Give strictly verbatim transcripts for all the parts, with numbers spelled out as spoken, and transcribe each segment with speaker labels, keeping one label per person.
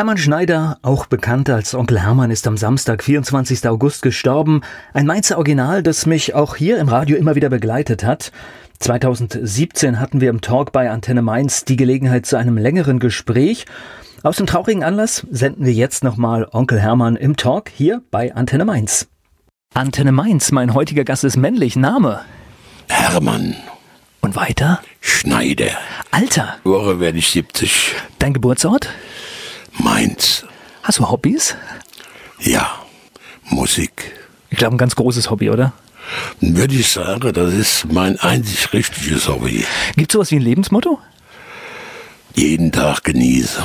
Speaker 1: Hermann Schneider, auch bekannt als Onkel Hermann, ist am Samstag, vierundzwanzigsten August gestorben. Ein Mainzer Original, das mich auch hier im Radio immer wieder begleitet hat. zweitausendsiebzehn hatten wir im Talk bei Antenne Mainz die Gelegenheit zu einem längeren Gespräch. Aus dem traurigen Anlass senden wir jetzt nochmal Onkel Hermann im Talk hier bei Antenne Mainz. Antenne Mainz, mein heutiger Gast ist männlich. Name?
Speaker 2: Hermann.
Speaker 1: Und weiter?
Speaker 2: Schneider.
Speaker 1: Alter?
Speaker 2: Woche werde ich siebzig.
Speaker 1: Dein Geburtsort?
Speaker 2: Mainz.
Speaker 1: Hast du Hobbys?
Speaker 2: Ja, Musik.
Speaker 1: Ich glaube, ein ganz großes Hobby, oder?
Speaker 2: Würde ich sagen, das ist mein einzig richtiges Hobby.
Speaker 1: Gibt es sowas wie ein Lebensmotto?
Speaker 2: Jeden Tag genieße.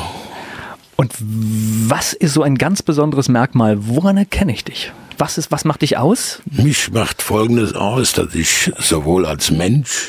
Speaker 1: Und was ist so ein ganz besonderes Merkmal? Woran erkenne ich dich? Was ist, was macht dich aus?
Speaker 2: Mich macht Folgendes aus, dass ich sowohl als Mensch,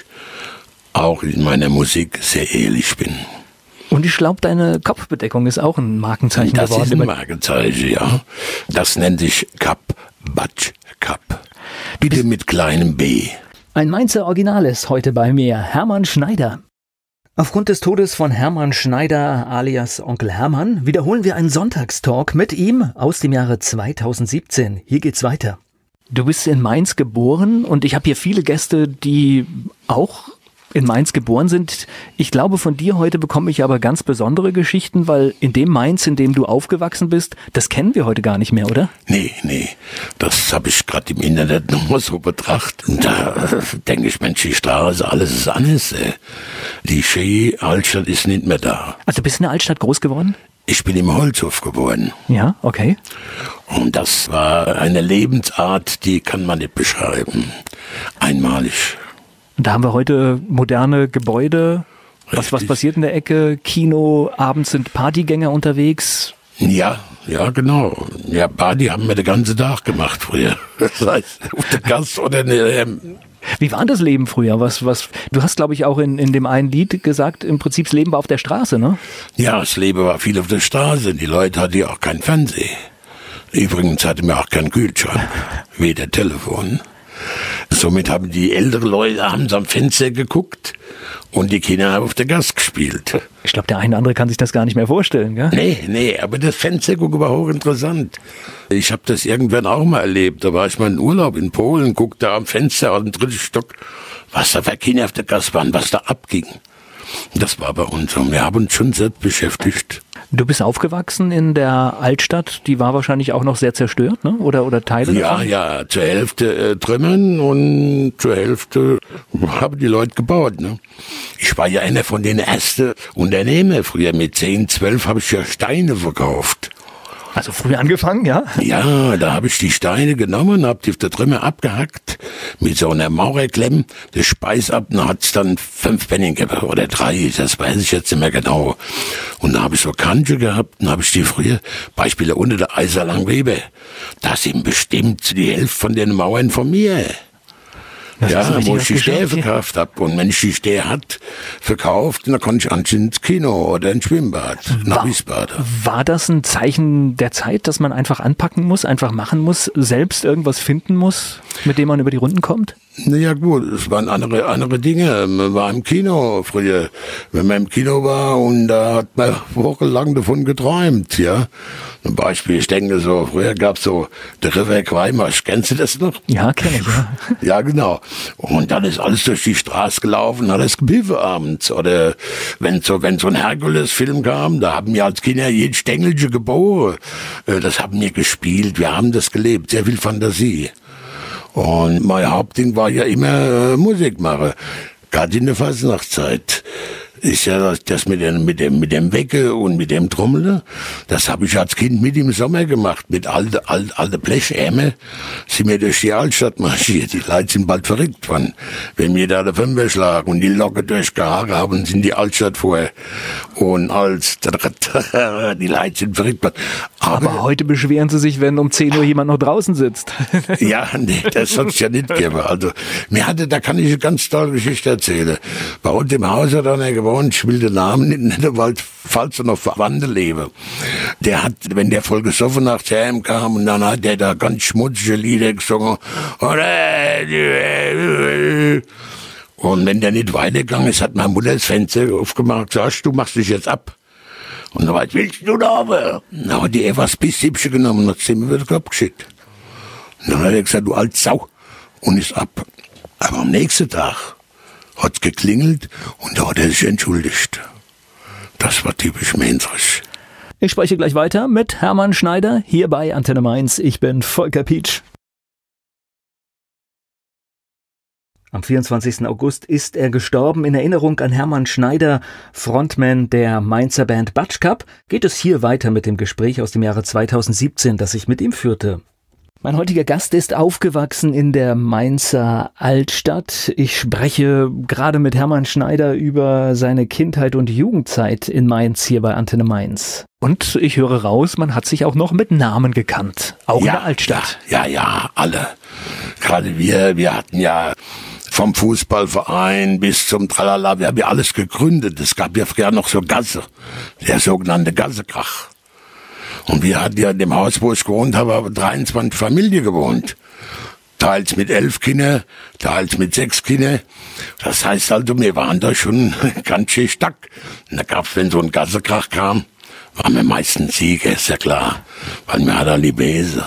Speaker 2: auch in meiner Musik sehr ehrlich bin.
Speaker 1: Und ich glaube, deine Kopfbedeckung ist auch ein Markenzeichen
Speaker 2: das
Speaker 1: geworden.
Speaker 2: Das ist ein Markenzeichen, ja. Das nennt sich Cap, Batsch, Cap. Bitte mit kleinem B.
Speaker 1: Ein Mainzer Original ist heute bei mir, Hermann Schneider. Aufgrund des Todes von Hermann Schneider alias Onkel Hermann wiederholen wir einen Sonntagstalk mit ihm aus dem Jahre zweitausendsiebzehn. Hier geht's weiter. Du bist in Mainz geboren und ich habe hier viele Gäste, die auch in Mainz geboren sind. Ich glaube, von dir heute bekomme ich aber ganz besondere Geschichten, weil in dem Mainz, in dem du aufgewachsen bist, das kennen wir heute gar nicht mehr, oder?
Speaker 2: Nee, nee. Das habe ich gerade im Internet nochmal so betrachtet. Und da äh, denke ich, Mensch, die Straße, alles ist anders. Äh. Die schöne Altstadt ist nicht mehr da.
Speaker 1: Also du bist in der Altstadt groß geworden?
Speaker 2: Ich bin im Holzhof geboren.
Speaker 1: Ja, okay.
Speaker 2: Und das war eine Lebensart, die kann man nicht beschreiben. Einmalig.
Speaker 1: Und da haben wir heute moderne Gebäude. Was, was passiert in der Ecke? Kino, abends sind Partygänger unterwegs.
Speaker 2: Ja, ja, genau. Ja, Party haben wir den ganzen Tag gemacht früher. Das heißt, auf der Gas oder in der...
Speaker 1: Wie war das Leben früher? Was, was, du hast, glaube ich, auch in, in dem einen Lied gesagt, im Prinzip das Leben war auf der Straße, ne?
Speaker 2: Ja, das Leben war viel auf der Straße. Die Leute hatten ja auch kein Fernsehen. Übrigens hatten wir auch keinen Kühlschrank, weder Telefon. Somit haben die älteren Leute abends am Fenster geguckt und die Kinder haben auf der Gas gespielt.
Speaker 1: Ich glaube, der eine oder andere kann sich das gar nicht mehr vorstellen, gell?
Speaker 2: Nee, nee, aber das Fenstergucken war hochinteressant. Ich habe das irgendwann auch mal erlebt. Da war ich mal in Urlaub in Polen, guckte am Fenster aus dem dritten Stock, was da für Kinder auf der Gas waren, was da abging. Das war bei uns so. Wir haben uns schon selbst beschäftigt.
Speaker 1: Du bist aufgewachsen in der Altstadt, die war wahrscheinlich auch noch sehr zerstört, ne? Oder, oder Teile
Speaker 2: Ja,
Speaker 1: davon?
Speaker 2: ja, zur Hälfte äh, Trümmern und zur Hälfte haben die Leute gebaut, ne? Ich war ja einer von den ersten Unternehmern. Früher mit zehn, zwölf habe ich ja Steine verkauft.
Speaker 1: Also früh angefangen, ja?
Speaker 2: Ja, da habe ich die Steine genommen, habe die auf der Trümmer abgehackt, mit so einer Maurerklemme, der Speis ab, und hat's dann fünf Pfennig oder drei, das weiß ich jetzt nicht mehr genau. Und da habe ich so Kante gehabt, und habe ich die früher, Beispiele unter der Eiserlang Weber, das sind bestimmt die Hälfte von den Mauern von mir. Das ja, wo ich die Stäbe verkauft habe. Und wenn ich die Stäbe hat, verkauft, dann konnte ich anschließend ins Kino oder ins Schwimmbad, nach Wiesbaden.
Speaker 1: War das ein Zeichen der Zeit, dass man einfach anpacken muss, einfach machen muss, selbst irgendwas finden muss, mit dem man über die Runden kommt?
Speaker 2: Naja gut, es waren andere, andere Dinge. Man war im Kino früher. Wenn man im Kino war und da hat man wochenlang davon geträumt, ja. Zum Beispiel, ich denke so, früher gab's so der River Quaimarsch. Kennst du das noch?
Speaker 1: Ja, kenne ich, ja.
Speaker 2: Ja, genau. Und dann ist alles durch die Straße gelaufen, alles gepiffen abends. Oder wenn so, wenn so ein Herkules-Film kam, da haben wir als Kinder jeden Stängelchen geboren. Das haben wir gespielt, wir haben das gelebt, sehr viel Fantasie. Und mein Hauptding war ja immer äh, Musik machen. Gerade in der Fasnachtszeit. Ist ja das, das mit dem, mit dem, mit dem Wecke und mit dem Trommeln. Das habe ich als Kind mit im Sommer gemacht. Mit alte, alte, alte Blechämme sind wir durch die Altstadt marschiert. Die Leute sind bald verrückt worden. Wenn wir da der Fünfer schlagen und die Locke durchgehauen haben, sind die Altstadt vorher. Und als, die Leute sind verrückt worden.
Speaker 1: Aber, Aber heute beschweren sie sich, wenn um zehn Uhr jemand noch draußen sitzt.
Speaker 2: Ja, nee, das soll es ja nicht geben. Also, mir hatte, da kann ich eine ganz tolle Geschichte erzählen. Bei uns im Haus hat einer gewohnt, ich will den Namen nicht nennen, weil falls er noch Verwandte lebe. Der hat, wenn der voll gesoffen nach Heim kam, und dann hat der da ganz schmutzige Lieder gesungen. Und wenn der nicht weitergegangen ist, hat meine Mutter das Fenster aufgemacht, sagst du, machst dich jetzt ab. Und so weit willst du da aber? Dann hat die Eva das Bisshübsche genommen und hat sie mir wieder abgeschickt. Und dann hat er gesagt, du alte Sau, und ist ab. Aber am nächsten Tag hat es geklingelt und da hat er sich entschuldigt. Das war typisch Mainzrich.
Speaker 1: Ich spreche gleich weiter mit Hermann Schneider hier bei Antenne Mainz. Ich bin Volker Pietsch. Am vierundzwanzigsten August ist er gestorben. In Erinnerung an Hermann Schneider, Frontman der Mainzer Band Batschkap, geht es hier weiter mit dem Gespräch aus dem Jahre zweitausendsiebzehn, das ich mit ihm führte. Mein heutiger Gast ist aufgewachsen in der Mainzer Altstadt. Ich spreche gerade mit Hermann Schneider über seine Kindheit und Jugendzeit in Mainz hier bei Antenne Mainz. Und ich höre raus, man hat sich auch noch mit Namen gekannt, auch
Speaker 2: ja,
Speaker 1: in der Altstadt.
Speaker 2: Ja, ja, ja, alle. Gerade wir, wir hatten ja vom Fußballverein bis zum Tralala, wir haben ja alles gegründet. Es gab ja früher noch so Gasse, der sogenannte Gassekrach. Und wir hatten ja in dem Haus, wo ich gewohnt habe, aber dreiundzwanzig Familien gewohnt. Teils mit elf Kindern, teils mit sechs Kindern. Das heißt also, wir waren da schon ganz schön stark. Und da gab's, wenn so ein Gassekrach kam, waren wir meistens Sieger, ist ja klar. Weil wir hatten alle Bese.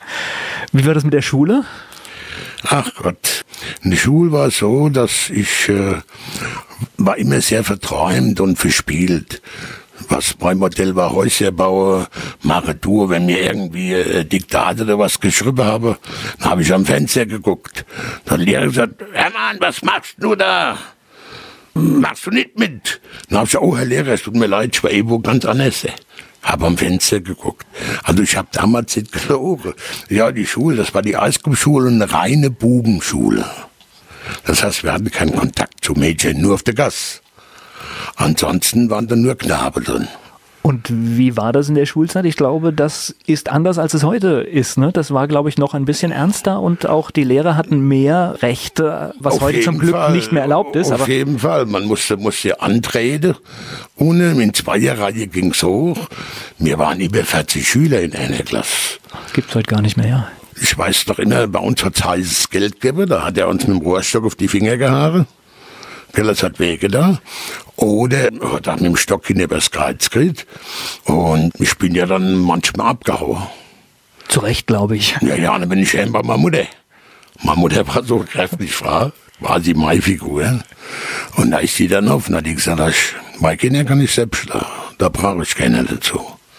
Speaker 1: Wie war das mit der Schule?
Speaker 2: Ach Gott, in der Schule war es so, dass ich äh, war immer sehr verträumt und verspielt. Was mein Modell war, Häuser bauen, mache Tour, wenn mir irgendwie äh, Diktate oder was geschrieben habe, dann habe ich am Fenster geguckt. Dann hat der Lehrer gesagt, Hermann, was machst du da? Machst du nicht mit? Dann habe ich gesagt, oh Herr Lehrer, es tut mir leid, ich war irgendwo ganz anders. Habe am Fenster geguckt. Also ich habe damals nicht gelogen. Ja, die Schule, das war die Eiskuppschule und eine reine Bubenschule. Das heißt, wir hatten keinen Kontakt zu Mädchen, nur auf der Gasse. Ansonsten waren da nur Knaben drin.
Speaker 1: Und wie war das in der Schulzeit? Ich glaube, das ist anders, als es heute ist. Ne? Das war, glaube ich, noch ein bisschen ernster und auch die Lehrer hatten mehr Rechte, was
Speaker 2: auf
Speaker 1: heute zum Glück
Speaker 2: Fall,
Speaker 1: nicht mehr erlaubt ist.
Speaker 2: Auf
Speaker 1: aber
Speaker 2: jeden Fall. Man musste, musste antreten. Ohne, in Zweierreihe ging's hoch. Wir waren über vierzig Schüler in einer Klasse.
Speaker 1: Das gibt's heute gar nicht mehr, ja.
Speaker 2: Ich weiß doch immer, bei uns hat's heißes Geld gegeben. Da hat er uns mit dem Rohrstock auf die Finger gehauen. Das hat Wege da. Oder hat er mit dem Stock hinter das Kreuz gekriegt. Und ich bin ja dann manchmal abgehauen.
Speaker 1: Zu Recht, glaube ich.
Speaker 2: Ja, ja, dann bin ich heim bei meiner Mutter. Meine Mutter war so kräftig, Frau, war sie meine Figur. Und da ist sie dann auf und hat die gesagt, ich, meine Kinder kann ich selbst schlagen. Da brauche ich keiner dazu.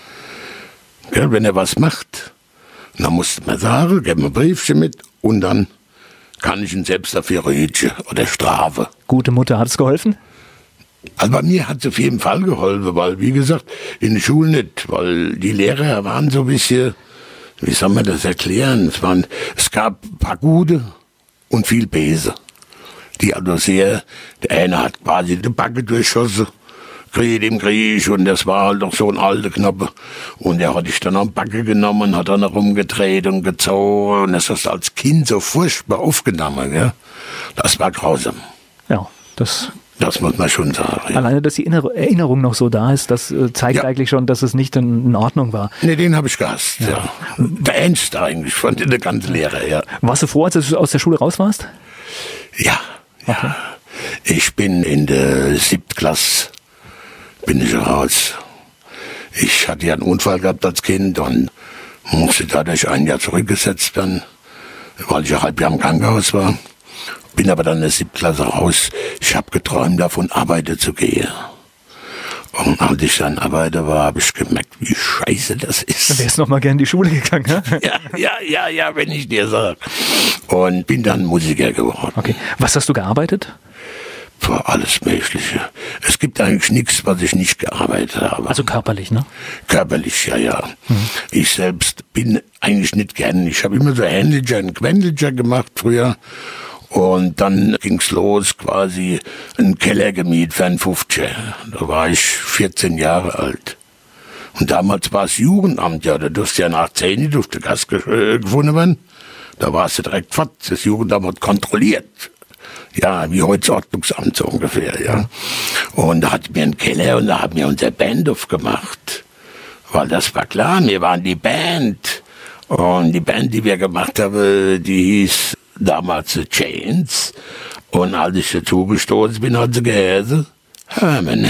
Speaker 2: Ja, wenn er was macht, dann musste man sagen, gib mir ein Briefchen mit und dann kann ich ihn selbst dafür rügen oder strafe.
Speaker 1: Gute Mutter, hat es geholfen?
Speaker 2: Also bei mir hat es auf jeden Fall geholfen, weil, wie gesagt, in der Schule nicht, weil die Lehrer waren so ein bisschen, wie soll man das erklären, es, waren, es gab ein paar gute und viel Böse. Die also sehr, der eine hat quasi die Backe durchschossen, Krieg im Krieg, und das war halt noch so ein alter Knappe. Und der hat ich dann am Backe genommen, hat dann rumgedreht und gezogen, und das hast du als Kind so furchtbar aufgenommen, gell? Das war grausam.
Speaker 1: Ja, das...
Speaker 2: Das muss man schon sagen. Ja.
Speaker 1: Alleine, dass die Erinnerung noch so da ist, das äh, zeigt ja. eigentlich schon, dass es nicht in, in Ordnung war.
Speaker 2: Nee, den habe ich gehasst, ja. ja. Der Ernst eigentlich, von der ganzen Lehrer, ja.
Speaker 1: Warst du froh, als du aus der Schule raus warst?
Speaker 2: Ja, ja. Okay. Ich bin in der siebten Klasse, bin ich raus. Ich hatte ja einen Unfall gehabt als Kind und musste dadurch ein Jahr zurückgesetzt werden, weil ich ein halb Jahr im Krankenhaus war. Bin aber dann in der siebten Klasse raus. Ich habe geträumt davon, arbeiten zu gehen. Und als ich dann arbeiter war, habe ich gemerkt, wie scheiße das ist.
Speaker 1: Dann wärst du noch mal gerne in die Schule gegangen, ne?
Speaker 2: Ja, ja, ja, ja, wenn ich dir sage. Und bin dann Musiker geworden.
Speaker 1: Okay. Was hast du gearbeitet?
Speaker 2: Für alles Mögliche. Es gibt eigentlich nichts, was ich nicht gearbeitet habe.
Speaker 1: Also körperlich, ne?
Speaker 2: Körperlich, ja, ja. Mhm. Ich selbst bin eigentlich nicht gern. Ich habe immer so Händlicher und Quendlicher gemacht früher. Und dann ging's los, quasi einen Keller gemietet für einen fünfziger. Da war ich vierzehn Jahre alt. Und damals war es Jugendamt, ja, da durfte ja nach zehn, die durfte Gas äh, gefunden werden. Da warst du direkt fort. Das Jugendamt hat kontrolliert. Ja, wie heute das Ordnungsamt so ungefähr, ja. Und da hatten wir einen Keller und da haben wir unser Band aufgemacht. Weil das war klar, wir waren die Band. Und die Band, die wir gemacht haben, die hieß damals The Chains. Und als ich dazu gestoßen bin, hat sie geheißen Hermann.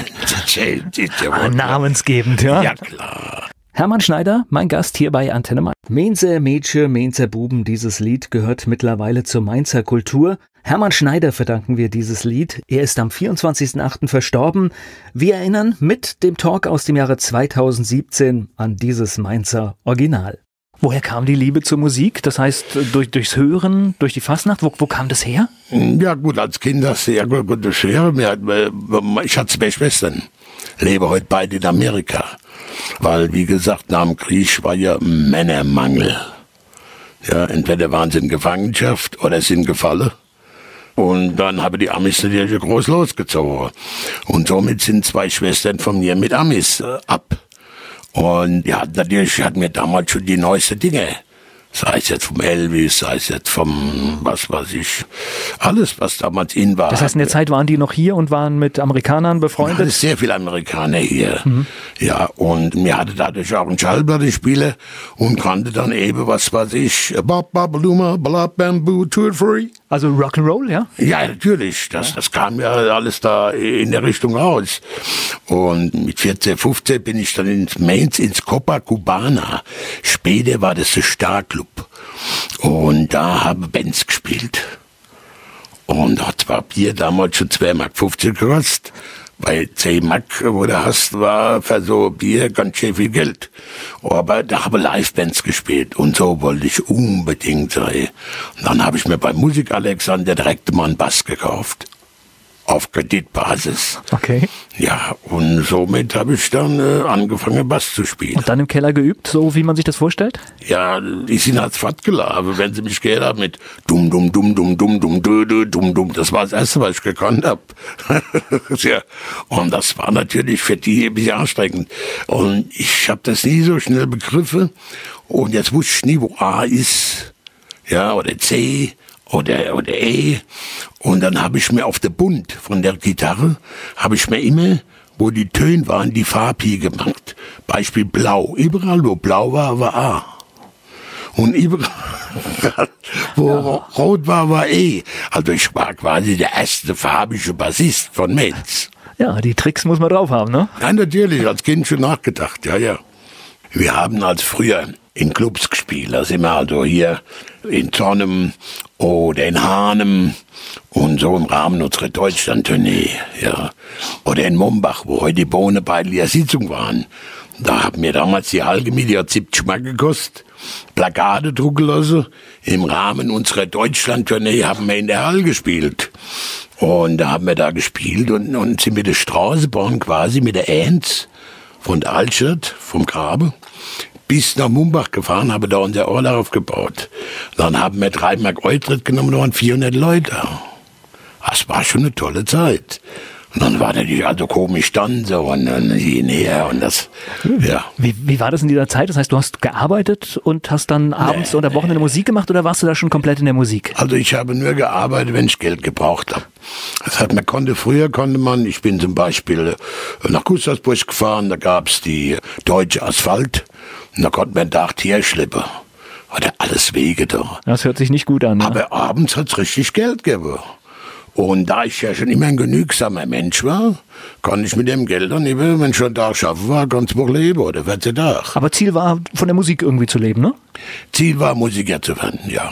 Speaker 2: Erzählt, ist ja
Speaker 1: ah, namensgebend, ja.
Speaker 2: Ja, klar.
Speaker 1: Hermann Schneider, mein Gast hier bei Antenne Mainz. Mainzer Mädchen, Mainzer Buben, dieses Lied gehört mittlerweile zur Mainzer Kultur. Hermann Schneider verdanken wir dieses Lied. Er ist am vierundzwanzigsten achten verstorben. Wir erinnern mit dem Talk aus dem Jahre zweitausendsiebzehn an dieses Mainzer Original. Woher kam die Liebe zur Musik? Das heißt, durch, durchs Hören, durch die Fastnacht? Wo, wo kam das her?
Speaker 2: Ja gut, als Kind hast du ja gut, gut durchs Hören. Ich hatte zwei Schwestern, lebe heute beide in Amerika. Weil, wie gesagt, nach dem Krieg war ja Männermangel. Ja, entweder waren sie in Gefangenschaft oder sind gefallen. Und dann haben die Amis natürlich groß losgezogen. Und somit sind zwei Schwestern von mir mit Amis äh, ab. Und ja, natürlich hatten wir damals schon die neuesten Dinge. Sei es jetzt vom Elvis, sei es jetzt vom, was weiß ich, alles, was damals in war.
Speaker 1: Das heißt, in der Zeit waren die noch hier und waren mit Amerikanern befreundet?
Speaker 2: Es sehr viele Amerikaner hier. Mhm. Ja, und mir hatte dadurch auch einen Schallplattenspieler und kannte dann eben, was weiß ich, Bob Babaluma, Blab Bamboo, Tour Free.
Speaker 1: Also Rock'n'Roll, ja?
Speaker 2: Ja, natürlich. Das, das kam ja alles da in der Richtung raus. Und mit vierzehn, fünfzehn bin ich dann ins Mainz, ins Copacabana. Später war das der Starclub. Und da haben Bands gespielt. Und da war Bier damals schon zwei Mark fünfzig gekostet. Bei zehn Mark, wo du hast, war für so Bier ganz schön viel Geld. Aber da habe Live-Bands gespielt und so wollte ich unbedingt sein. Und dann habe ich mir bei Musik Alexander direkt mal einen Bass gekauft. Auf Kreditbasis.
Speaker 1: Okay.
Speaker 2: Ja, und somit habe ich dann äh, angefangen, Bass zu spielen.
Speaker 1: Und dann im Keller geübt, so wie man sich das vorstellt?
Speaker 2: Ja, die sind als Fattgelabe, wenn sie mich gehört haben mit dumm, dumm, dumm, dumm, dumm, dumm, dumm, dumm, dumm, dumm. Das war das Erste, was ich gekonnt habe. Ja, und das war natürlich für die ein bisschen anstrengend. Und ich habe das nie so schnell begriffen. Und jetzt wusste ich nie, wo A ist, ja, oder C. Oder, oder E. Und dann habe ich mir auf der Bund von der Gitarre, habe ich mir immer, wo die Töne waren, die Farbe gemacht. Beispiel Blau. Überall, wo Blau war, war A. Und überall, wo ja. Rot war, war E. Also ich war quasi der erste farbige Bassist von Mainz.
Speaker 1: Ja, die Tricks muss man drauf haben, ne?
Speaker 2: Ja, natürlich, als Kind schon nachgedacht, ja, ja. Wir haben als früher in Clubs gespielt. Da sind wir also hier in Zornem oder in Hanem und so im Rahmen unserer Deutschland-Tournee. Ja. Oder in Mombach, wo heute die Bohne bei der Sitzung waren. Da haben wir damals die Allgemie, die hat siebzig Mark gekostet, Plakate drucken lassen. Im Rahmen unserer Deutschland-Tournee haben wir in der Halle gespielt. Und da haben wir da gespielt und, und sind mit der Straßenbahn quasi mit der Enz von der Altstadt, vom Grabe, bis nach Mumbach gefahren, habe da unser Orla aufgebaut. Dann haben wir drei Mark Eintritt genommen, da waren vierhundert Leute. Das war schon eine tolle Zeit. Und dann war natürlich also komisch dann so und dann hinher und das, ja.
Speaker 1: Wie, wie war das in dieser Zeit? Das heißt, du hast gearbeitet und hast dann abends nee, oder Wochenende nee. Musik gemacht oder warst du da schon komplett in der Musik?
Speaker 2: Also ich habe nur gearbeitet, wenn ich Geld gebraucht habe. Das heißt, man konnte, früher konnte man, ich bin zum Beispiel nach Gustavsburg gefahren, da gab's die Deutsche Asphalt und da konnte man da hier schleppen. Hatte alles Wege da.
Speaker 1: Das hört sich nicht gut an. Ne?
Speaker 2: Aber abends hat's richtig Geld gegeben. Und da ich ja schon immer ein genügsamer Mensch war, kann ich mit dem Geld dann eben, wenn ich schon da schaffen war, ganz wohl leben oder vierzehn Tage.
Speaker 1: Aber Ziel war, von der Musik irgendwie zu leben, ne?
Speaker 2: Ziel war, Musiker zu werden, ja.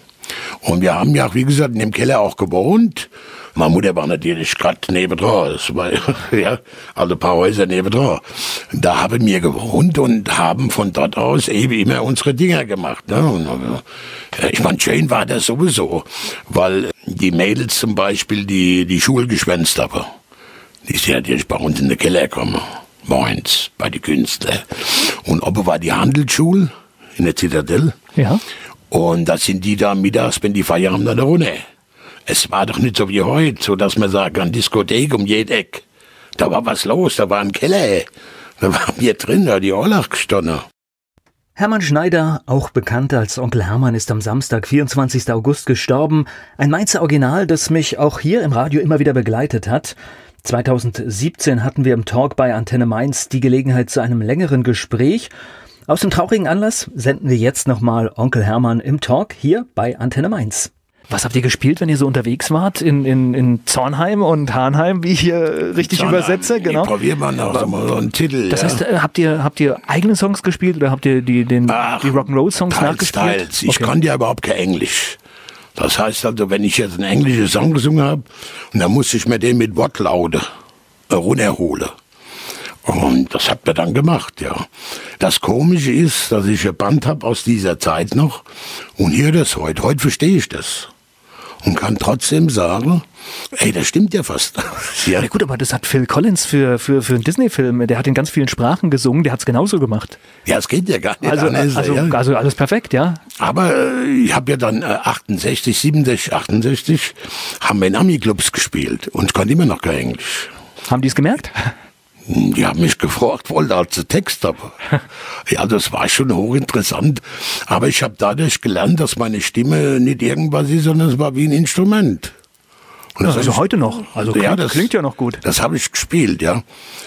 Speaker 2: Und wir haben ja auch, wie gesagt, in dem Keller auch gewohnt. Meine Mutter war natürlich gerade nebendran, das war, ja, also ein paar Häuser nebendran. Da haben wir gewohnt und haben von dort aus eben immer unsere Dinger gemacht. Ne? Und, ich meine, schön war das sowieso, weil die Mädels zum Beispiel, die die Schule geschwänzt haben, die sind natürlich bei uns in den Keller gekommen, Mainz, bei den Künstlern. Und oben war die Handelsschule in der Zitadelle.
Speaker 1: Ja.
Speaker 2: Und da sind die da mittags, wenn die Feier haben, dann runter. Es war doch nicht so wie heute, so dass man sagen kann, Diskothek um jede Ecke. Da war was los, da war ein Keller. Da waren wir drin, da die Ollach gestanden.
Speaker 1: Hermann Schneider, auch bekannt als Onkel Hermann, ist am Samstag, vierundzwanzigsten August gestorben. Ein Mainzer Original, das mich auch hier im Radio immer wieder begleitet hat. zweitausendsiebzehn hatten wir im Talk bei Antenne Mainz die Gelegenheit zu einem längeren Gespräch. Aus dem traurigen Anlass senden wir jetzt nochmal Onkel Hermann im Talk hier bei Antenne Mainz. Was habt ihr gespielt, wenn ihr so unterwegs wart? In, in, in Zornheim und Hahnheim, wie ich hier richtig
Speaker 2: Zornheim,
Speaker 1: übersetze? Genau.
Speaker 2: Probieren wir noch so, so einen Titel.
Speaker 1: Das
Speaker 2: ja.
Speaker 1: heißt, habt ihr, habt ihr eigene Songs gespielt oder habt ihr die, den,
Speaker 2: Ach,
Speaker 1: die Rock'n'Roll-Songs
Speaker 2: teils,
Speaker 1: nachgespielt?
Speaker 2: Teils. Ich
Speaker 1: okay.
Speaker 2: konnte ja überhaupt kein Englisch. Das heißt also, wenn ich jetzt einen englischen Song gesungen habe, und dann musste ich mir den mit Wortlaute runterholen. Und das hat mir dann gemacht, ja. Das Komische ist, dass ich ein Band habe aus dieser Zeit noch und hier das heute. Heute verstehe ich das. Und kann trotzdem sagen, ey, das stimmt ja fast.
Speaker 1: Ja. Ja gut, aber das hat Phil Collins für, für, für einen Disney-Film, der hat in ganz vielen Sprachen gesungen, der hat es genauso gemacht.
Speaker 2: Ja, es geht ja gar nicht
Speaker 1: also,
Speaker 2: anders.
Speaker 1: Also,
Speaker 2: ja.
Speaker 1: also alles perfekt, ja.
Speaker 2: Aber äh, ich habe ja dann äh, achtundsechzig, siebenundsechzig, achtundsechzig haben wir in Ami-Clubs gespielt und ich konnte immer noch kein Englisch.
Speaker 1: Haben die es gemerkt?
Speaker 2: Die haben mich gefragt, wollte als ich Text habe. Ja, das war schon hochinteressant. Aber ich habe dadurch gelernt, dass meine Stimme nicht irgendwas ist, sondern es war wie ein Instrument. Und
Speaker 1: Ja,
Speaker 2: das
Speaker 1: also
Speaker 2: ich,
Speaker 1: heute noch. Also klingt,
Speaker 2: ja, das
Speaker 1: klingt ja noch gut.
Speaker 2: Das habe ich gespielt, ja.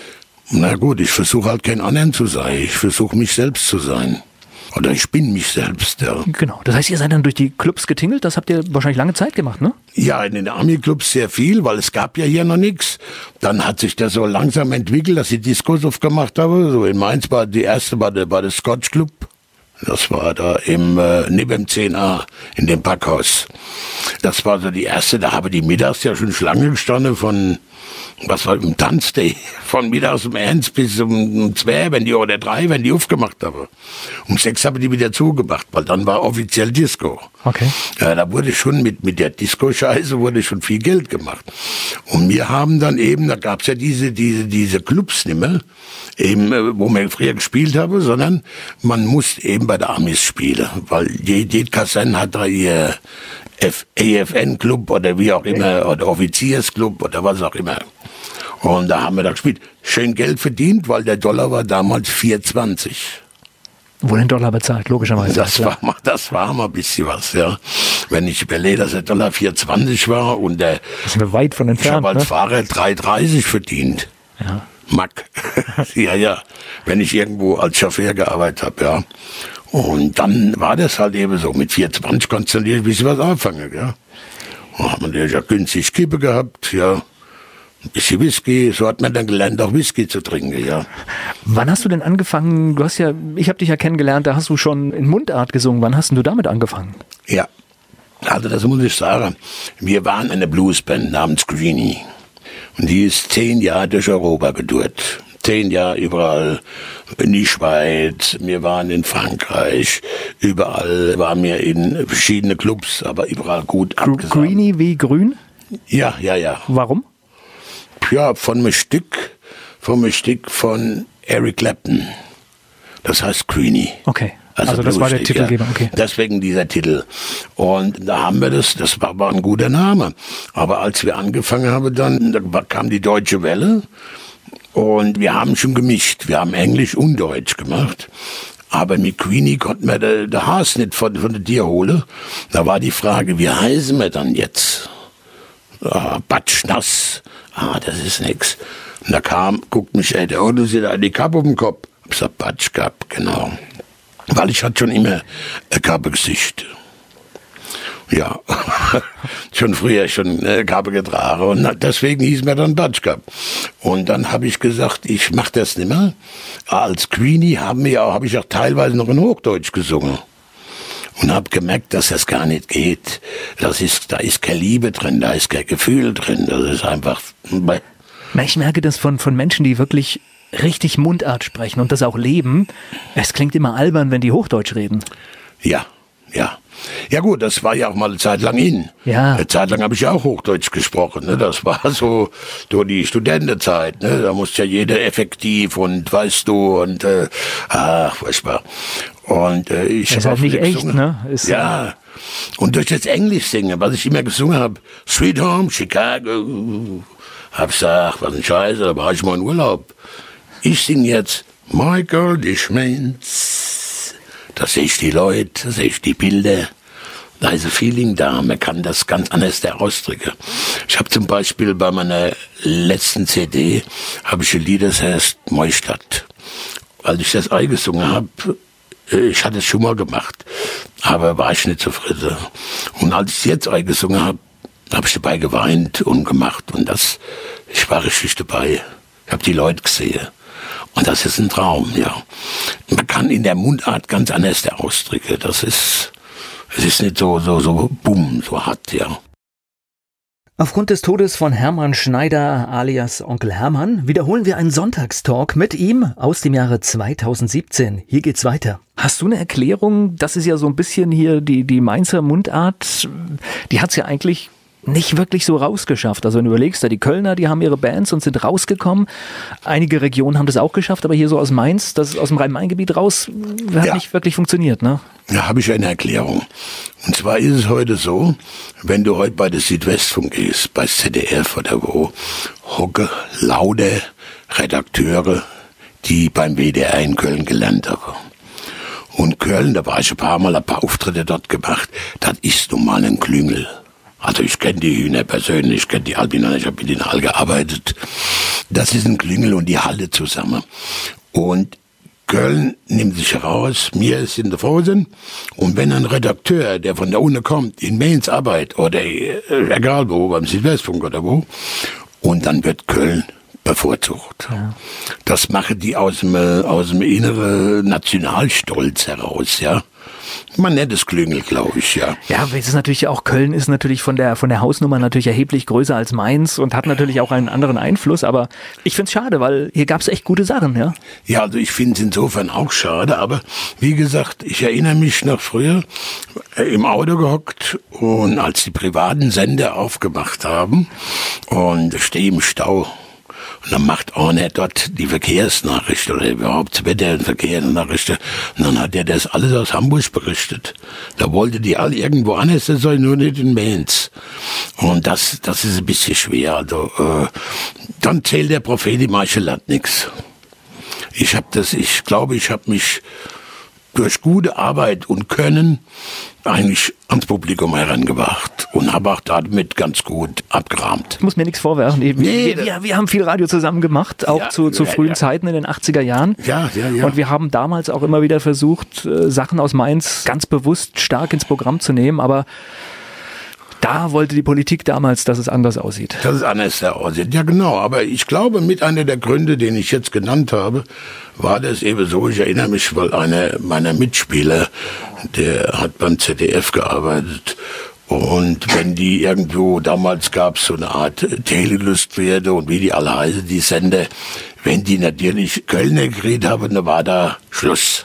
Speaker 2: Na gut, ich versuche halt kein anderen zu sein. Ich versuche mich selbst zu sein. Oder ich bin mich selbst, ja.
Speaker 1: Genau. Das heißt, ihr seid dann durch die Clubs getingelt? Das habt ihr wahrscheinlich lange Zeit gemacht, ne?
Speaker 2: Ja, in den Army-Clubs sehr viel, weil es gab ja hier noch nichts. Dann hat sich das so langsam entwickelt, dass ich Discos aufgemacht habe. So in Mainz war die erste, war der, war der Scotch Club. Das war da im, äh, neben dem zehn a, in dem Packhaus. Das war so die erste, da habe die mittags ja schon Schlange gestanden von, was war im Tanzday, von mittags um eins bis um, um zwei, wenn die, oder drei, wenn die aufgemacht haben. Um sechs haben die wieder zugemacht, weil dann war offiziell Disco.
Speaker 1: Okay.
Speaker 2: Ja, da wurde schon mit, mit der Disco-Scheiße wurde schon viel Geld gemacht. Und wir haben dann eben, da gab's ja diese, diese, diese Clubs nicht mehr, eben, wo wir früher gespielt haben, sondern man muss eben bei der Amis spielen, weil jede Kaserne hat da ihr A F N-Club oder wie auch immer, oder Offiziersclub oder was auch immer. Und da haben wir da gespielt. Schön Geld verdient, weil der Dollar war damals vier zwanzig.
Speaker 1: Wurde in Dollar bezahlt, logischerweise.
Speaker 2: Das war mal, das war mal ein bisschen was, ja. Wenn ich überlege, dass der Dollar vier zwanzig war und der,
Speaker 1: das sind wir weit von entfernt.
Speaker 2: Ich habe als
Speaker 1: ne?
Speaker 2: Fahrer drei dreißig verdient.
Speaker 1: Ja.
Speaker 2: Mack. Ja, ja. Wenn ich irgendwo als Chauffeur gearbeitet habe, ja. Und dann war das halt eben so. Mit vier zwanzig konntest du natürlich ein bisschen was anfangen, ja. Und hat man natürlich auch günstig Kippe gehabt, ja. Ein bisschen Whisky, so hat man dann gelernt, auch Whisky zu trinken, ja.
Speaker 1: Wann hast du denn angefangen? Du hast ja, ich habe dich ja kennengelernt, da hast du schon in Mundart gesungen. Wann hast denn du damit angefangen?
Speaker 2: Ja, also das muss ich sagen. Wir waren eine Bluesband namens Greenie. Und die ist zehn Jahre durch Europa gedurrt. Zehn Jahre überall in die Schweiz, wir waren in Frankreich, überall waren wir in verschiedene Clubs, aber überall gut abgesagt.
Speaker 1: Greenie wie grün?
Speaker 2: Ja, ja, ja.
Speaker 1: Warum?
Speaker 2: Ja, von einem Stück, von einem Stück von Eric Clapton. Das heißt Greenie.
Speaker 1: Okay. Also, also das war der Titelgeber, okay.
Speaker 2: Deswegen dieser Titel. Und da haben wir das, das war, war ein guter Name. Aber als wir angefangen haben, dann da kam die Deutsche Welle und wir haben schon gemischt. Wir haben Englisch und Deutsch gemacht. Aber mit Greenie konnten wir den de Haas nicht von, von der Tier holen. Da war die Frage, wie heißen wir dann jetzt? Ah, Batsch, nass. Ah, das ist nix. Und da kam, guckt mich, ey, der Otto sieht eine Kappe auf dem Kopf. Ich hab gesagt, Batsch gehabt, genau. Weil ich hatte schon immer ein Kappe-Gesicht. Ja, schon früher schon eine Kappe getragen und deswegen hieß mir dann Batsch gehabt. Und dann habe ich gesagt, ich mache das nicht mehr. Als Greenie haben wir auch, habe ich auch teilweise noch in Hochdeutsch gesungen. Und habe gemerkt, dass das gar nicht geht. Das ist, da ist keine Liebe drin, da ist kein Gefühl drin. Das ist einfach.
Speaker 1: Ich merke das von, von Menschen, die wirklich richtig Mundart sprechen und das auch leben. Es klingt immer albern, wenn die Hochdeutsch reden.
Speaker 2: Ja, ja. Ja gut, das war ja auch mal eine Zeit lang in.
Speaker 1: Ja.
Speaker 2: Eine Zeit lang habe ich ja auch Hochdeutsch gesprochen. Ne? Das war so, so die Studentenzeit. Ne? Da musste ja jeder effektiv und weißt du und äh, ach, furchtbar. Und äh, ich
Speaker 1: das ist halt nicht echt, ne? Ist
Speaker 2: ja. Und durch das Englisch singen, was ich immer gesungen habe, Sweet Home, Chicago, hab gesagt, was ein Scheiße, da war ich mal in Urlaub. Ich singe jetzt My Girl, ich mein's. Da sehe ich die Leute, da sehe ich die Bilder. Da ist ein Feeling da, man kann das ganz anders ausdrücken. Ich habe zum Beispiel bei meiner letzten C D, habe ich ein Lied, das heißt Neustadt. Als ich das eingesungen habe, Ich hatte es schon mal gemacht, aber war ich nicht zufrieden. Und als ich jetzt eingesungen habe, habe ich dabei geweint und gemacht. Und das, ich war richtig dabei. Ich habe die Leute gesehen. Und das ist ein Traum, ja. Man kann in der Mundart ganz anders ausdrücken. Das ist, es ist nicht so, so, so bumm, so hart, ja.
Speaker 1: Aufgrund des Todes von Hermann Schneider alias Onkel Hermann wiederholen wir einen Sonntagstalk mit ihm aus dem Jahre zweitausendsiebzehn. Hier geht's weiter. Hast du eine Erklärung? Das ist ja so ein bisschen hier die, die Mainzer Mundart. Die hat's ja eigentlich nicht wirklich so rausgeschafft. Also wenn du überlegst, da die Kölner, die haben ihre Bands und sind rausgekommen. Einige Regionen haben das auch geschafft, aber hier so aus Mainz, das aus dem Rhein-Main-Gebiet raus, hat ja nicht wirklich funktioniert, ne?
Speaker 2: Da habe ich eine Erklärung. Und zwar ist es heute so, wenn du heute bei der Südwestfunk gehst, bei Z D F oder wo, hocke lauter Redakteure, die beim W D R in Köln gelernt haben. Und Köln, da war ich ein paar Mal, ein paar Auftritte dort gemacht, das ist nun mal ein Klüngel. Also ich kenne die Hühner persönlich, ich kenne die Albiner, ich habe mit denen all gearbeitet. Das ist ein Klüngel und die halten zusammen. Und Köln nimmt sich heraus, mir ist in der Frosen. Und wenn ein Redakteur, der von der Uni kommt, in Mainz arbeitet, oder äh, egal wo, beim Südwestfunk oder wo, und dann wird Köln bevorzugt. Ja. Das machen die aus dem, aus dem inneren Nationalstolz heraus, ja. Man nennt es Klüngel, glaube ich, ja.
Speaker 1: Ja, es ist natürlich auch, Köln ist natürlich von der, von der Hausnummer natürlich erheblich größer als Mainz und hat natürlich auch einen anderen Einfluss, aber ich finde es schade, weil hier gab es echt gute Sachen, ja.
Speaker 2: Ja, also ich finde es insofern auch schade, aber wie gesagt, ich erinnere mich noch früher im Auto gehockt und als die privaten Sender aufgemacht haben und stehe im Stau. Und dann macht einer dort die Verkehrsnachrichten oder überhaupt das Wetter- und Verkehrsnachrichten. Und dann hat er das alles aus Hamburg berichtet. Da wollte die alle irgendwo anders sein, nur nicht in Mainz. Und das, das ist ein bisschen schwer. Also, äh, dann zählt der Prophet im Eichel Land nichts. Ich habe das, ich glaube, ich habe mich durch gute Arbeit und Können eigentlich ans Publikum herangebracht und habe auch damit ganz gut abgerahmt.
Speaker 1: Ich muss mir nichts vorwerfen. Wir, nee, wir, wir haben viel Radio zusammen gemacht, auch ja, zu, zu frühen ja, ja. Zeiten in den achtziger Jahren.
Speaker 2: Ja, ja, ja.
Speaker 1: Und wir haben damals auch immer wieder versucht, Sachen aus Mainz ganz bewusst stark ins Programm zu nehmen, aber da wollte die Politik damals, dass es anders aussieht.
Speaker 2: Dass es anders aussieht, ja genau. Aber ich glaube, mit einer der Gründe, den ich jetzt genannt habe, war das eben so. Ich erinnere mich, weil einer meiner Mitspieler, der hat beim Z D F gearbeitet. Und wenn die irgendwo, damals gab es so eine Art Telelustpferde und wie die alle heißen, die Sender, wenn die natürlich Kölner geredet haben, dann war da Schluss.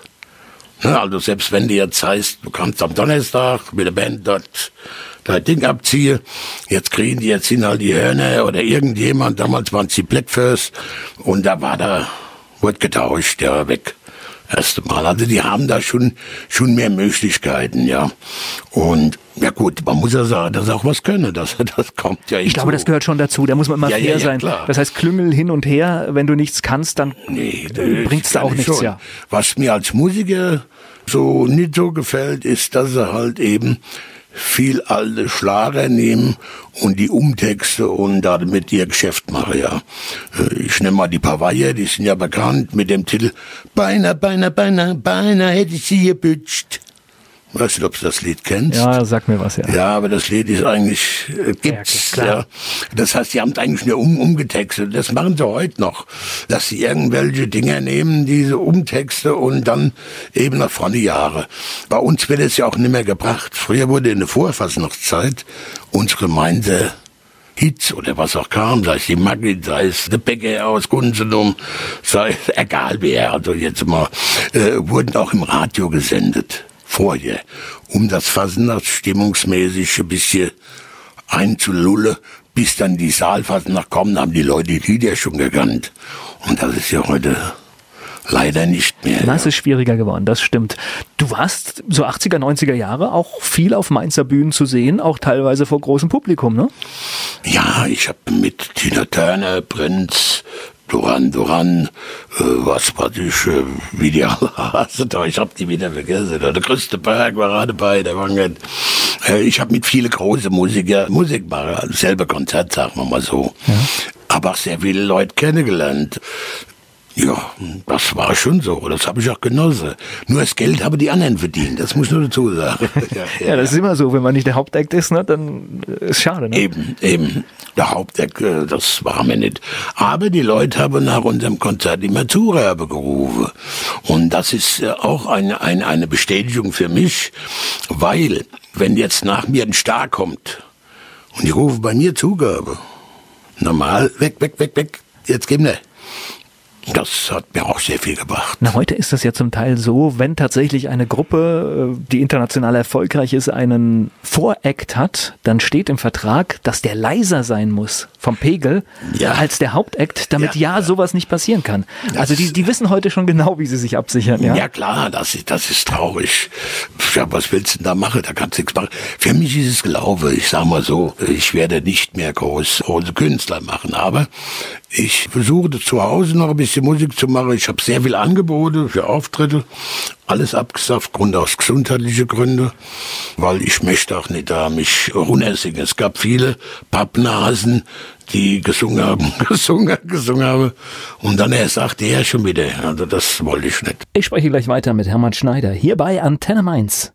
Speaker 2: Also selbst wenn du jetzt heißt, du kannst am Donnerstag mit der Band dort dein Ding abziehen, jetzt kriegen die, jetzt sind halt die Hörner oder irgendjemand, damals waren es die Blackfurs und da war da, wurde getauscht, ja, weg. Erste Mal. Also die haben da schon, schon mehr Möglichkeiten, ja. Und, ja gut, man muss ja sagen, dass auch was können, das, das kommt ja
Speaker 1: Ich glaube, so. Das gehört schon dazu, da muss man immer ja, fair ja, ja, sein. Klar. Das heißt, Klüngel hin und her, wenn du nichts kannst, dann nee, bringt's da auch nichts, schon. Ja.
Speaker 2: Was mir als Musiker so nicht so gefällt, ist, dass er halt eben viel alte Schlager nehmen und die Umtexte und damit ihr Geschäft machen, ja. Ich nehme mal die Paveier, die sind ja bekannt mit dem Titel Beinahe, beinahe, beinahe, beinahe hätte ich sie gebütscht. Weißt du, ob du das Lied kennst?
Speaker 1: Ja, sag mir was, ja.
Speaker 2: Ja, aber das Lied ist eigentlich, äh, gibt's, ja, ja. Das heißt, die haben es eigentlich nur um, umgetextet. Das machen sie heute noch. Dass sie irgendwelche Dinger nehmen, diese Umtexte und dann eben nach vorne Jahre. Bei uns wird es ja auch nicht mehr gebracht. Früher wurde in der Vorfasnachtszeit unsere Gemeinde Hits oder was auch kam, sei es die Maggi, sei es der Bäcker aus Gunzenum, sei es egal wer, also jetzt mal, äh, wurden auch im Radio gesendet. Vorher, um das Fasnacht-stimmungsmäßig ein bisschen einzulullen, bis dann die Saalfasnacht kommen, haben die Leute die Lieder schon gekannt. Und das ist ja heute leider nicht mehr.
Speaker 1: Das ist schwieriger geworden, das stimmt. Du warst so achtziger, neunziger Jahre auch viel auf Mainzer Bühnen zu sehen, auch teilweise vor großem Publikum, ne?
Speaker 2: Ja, ich habe mit Tina Turner, Prinz, Duran Duran, äh, was war ich, äh, wie die alle heißen, ich hab die wieder vergessen. Der größte Berg war gerade bei, der war nicht. Äh, ich habe mit vielen großen Musiker Musik gemacht, selber Konzert, sagen wir mal so. Ja. Aber auch sehr viele Leute kennengelernt. Ja, das war schon so. Das habe ich auch genossen. Nur das Geld haben die anderen verdient. Das muss ich nur dazu sagen.
Speaker 1: Ja, ja, ja, das ist immer so. Wenn man nicht der Hauptact ist, ne, dann ist schade. Ne?
Speaker 2: Eben, eben. Der Hauptact, das war mir nicht. Aber die Leute haben nach unserem Konzert immer Zuhörer gerufen. Und das ist auch eine, eine, eine Bestätigung für mich, weil, wenn jetzt nach mir ein Star kommt und die rufen bei mir Zugabe, normal, weg, weg, weg, weg, jetzt geben wir. Das hat mir auch sehr viel gebracht.
Speaker 1: Na, heute ist das ja zum Teil so, wenn tatsächlich eine Gruppe, die international erfolgreich ist, einen Voract hat, dann steht im Vertrag, dass der leiser sein muss vom Pegel ja. als der Hauptact, damit ja, ja sowas nicht passieren kann. Das also die, die wissen heute schon genau, wie sie sich absichern. Ja,
Speaker 2: ja klar, das ist, das ist traurig. Ja, was willst du denn da machen? Da kannst du nichts machen. Für mich ist es Glaube. Ich sag mal so, ich werde nicht mehr groß große Künstler machen, aber ich versuche zu Hause noch ein bisschen Musik zu machen. Ich habe sehr viele Angebote für Auftritte. Alles abgesagt, Grund aus gesundheitlichen Gründen. Weil ich möchte auch nicht da mich runtersingen. Es gab viele Pappnasen, die gesungen haben, gesungen, gesungen haben. Und dann erst sagte er schon wieder. Also das wollte ich nicht.
Speaker 1: Ich spreche gleich weiter mit Hermann Schneider. Hier bei Antenne Mainz.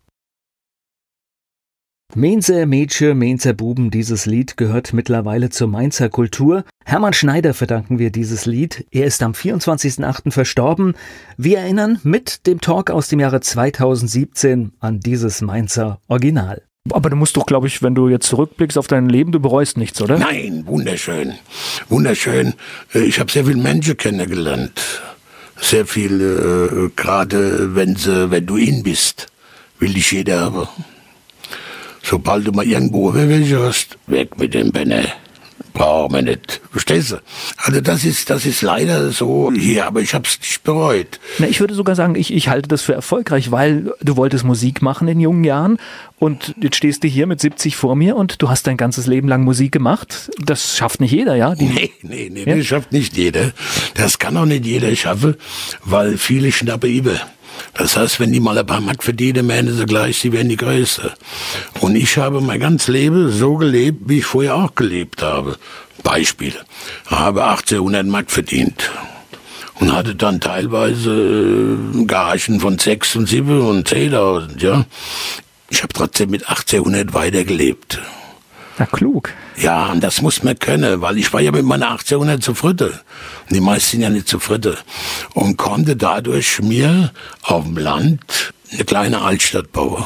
Speaker 1: Mainzer Mädchen, Mainzer Buben, dieses Lied gehört mittlerweile zur Mainzer Kultur. Hermann Schneider verdanken wir dieses Lied. Er ist am vierundzwanzigsten achten verstorben. Wir erinnern mit dem Talk aus dem Jahre zweitausendsiebzehn an dieses Mainzer Original. Aber du musst doch, glaube ich, wenn du jetzt zurückblickst auf dein Leben, du bereust nichts, oder?
Speaker 2: Nein, wunderschön. Wunderschön. Ich habe sehr viele Menschen kennengelernt. Sehr viele, äh, gerade wenn sie, wenn du ihn bist, will dich jeder haben. Sobald du mal irgendwo welche hast, weg mit dem Benner. Brauchen wir nicht. Verstehst du? Also das ist, das ist leider so hier, aber ich hab's nicht bereut.
Speaker 1: Na, ich würde sogar sagen, ich, ich halte das für erfolgreich, weil du wolltest Musik machen in jungen Jahren und jetzt stehst du hier mit siebzig vor mir und du hast dein ganzes Leben lang Musik gemacht. Das schafft nicht jeder, ja? Die,
Speaker 2: nee, nee, nee, ja? Das schafft nicht jeder. Das kann auch nicht jeder schaffen, weil viele schnappen über. Das heißt, wenn die mal ein paar Mark verdienen, meinen sie gleich, sie wären die Größte. Und ich habe mein ganzes Leben so gelebt, wie ich vorher auch gelebt habe. Beispiel. Ich habe achtzehnhundert Mark verdient. Und hatte dann teilweise äh, Gagen von sechs und sieben und zehntausend, ja. Ich habe trotzdem mit achtzehnhundert weitergelebt.
Speaker 1: Na, klug.
Speaker 2: Ja, und das muss man können, weil ich war ja mit meiner achtzehnhundert zufrieden. Und die meisten sind ja nicht zufrieden. Und konnte dadurch mir auf dem Land eine kleine Altstadt bauen.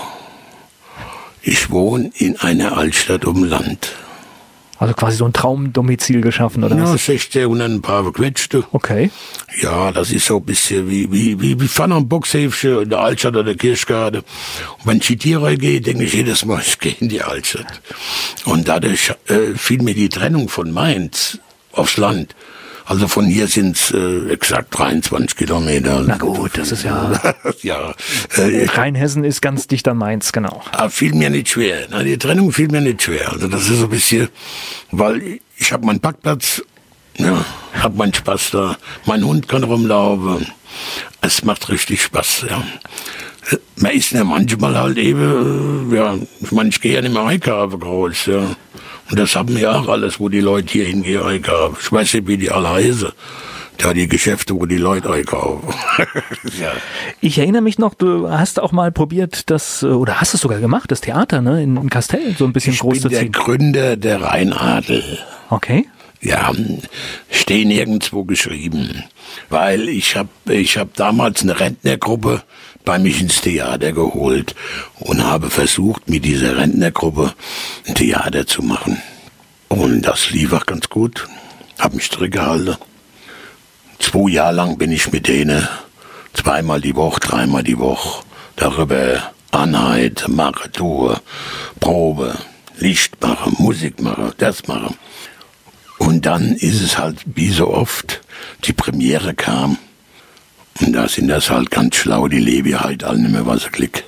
Speaker 2: Ich wohne in einer Altstadt auf dem Land.
Speaker 1: Also quasi so ein Traumdomizil geschaffen, oder
Speaker 2: ja,
Speaker 1: was?
Speaker 2: Ja, sechzehnhundert, ein paar gequetschte.
Speaker 1: Okay.
Speaker 2: Ja, das ist so ein bisschen wie, wie, wie, wie Pfanne am Boxhäfchen in der Altstadt oder der Kirchgarten. Und wenn ich in die Tiere gehe, denke ich jedes Mal, ich gehe in die Altstadt. Und dadurch äh, fiel mir die Trennung von Mainz aufs Land. Also von hier sind's äh, exakt dreiundzwanzig Kilometer.
Speaker 1: Na gut, das ist ja...
Speaker 2: ja. Äh,
Speaker 1: Rheinhessen ist ganz dicht an Mainz, genau.
Speaker 2: Aber fiel mir nicht schwer. Na, die Trennung fiel mir nicht schwer. Also das ist so ein bisschen... Weil ich habe meinen Parkplatz, ja, habe meinen Spaß da. Mein Hund kann rumlaufen. Es macht richtig Spaß, ja. Man ist ja manchmal halt eben... Ja, ich meine, ich gehe ja nicht mehr einkaufen groß, ja. Und das haben wir auch alles, wo die Leute hier hingehen einkaufen. Ich weiß nicht, wie die alle heißen. Da die Geschäfte, wo die Leute einkaufen.
Speaker 1: Ja. Ich erinnere mich noch, du hast auch mal probiert, das, oder hast es sogar gemacht, das Theater, ne, in, in Kastell so ein bisschen
Speaker 2: ich
Speaker 1: groß zu ziehen.
Speaker 2: Ich bin der Gründer der Rheinadel.
Speaker 1: Okay.
Speaker 2: Ja, steht nirgendwo geschrieben. Weil ich hab, ich hab damals eine Rentnergruppe bei mich ins Theater geholt und habe versucht, mit dieser Rentnergruppe ein Theater zu machen. Und das lief auch ganz gut. Hab mich zurückgehalten. Zwei Jahre lang bin ich mit denen zweimal die Woche, dreimal die Woche darüber Anheit, mache, tue, Probe, Licht mache, Musik mache, das mache. Und dann ist es halt, wie so oft, die Premiere kam. Und da sind das halt ganz schlau, die leben halt alle nicht mehr, was sie klick.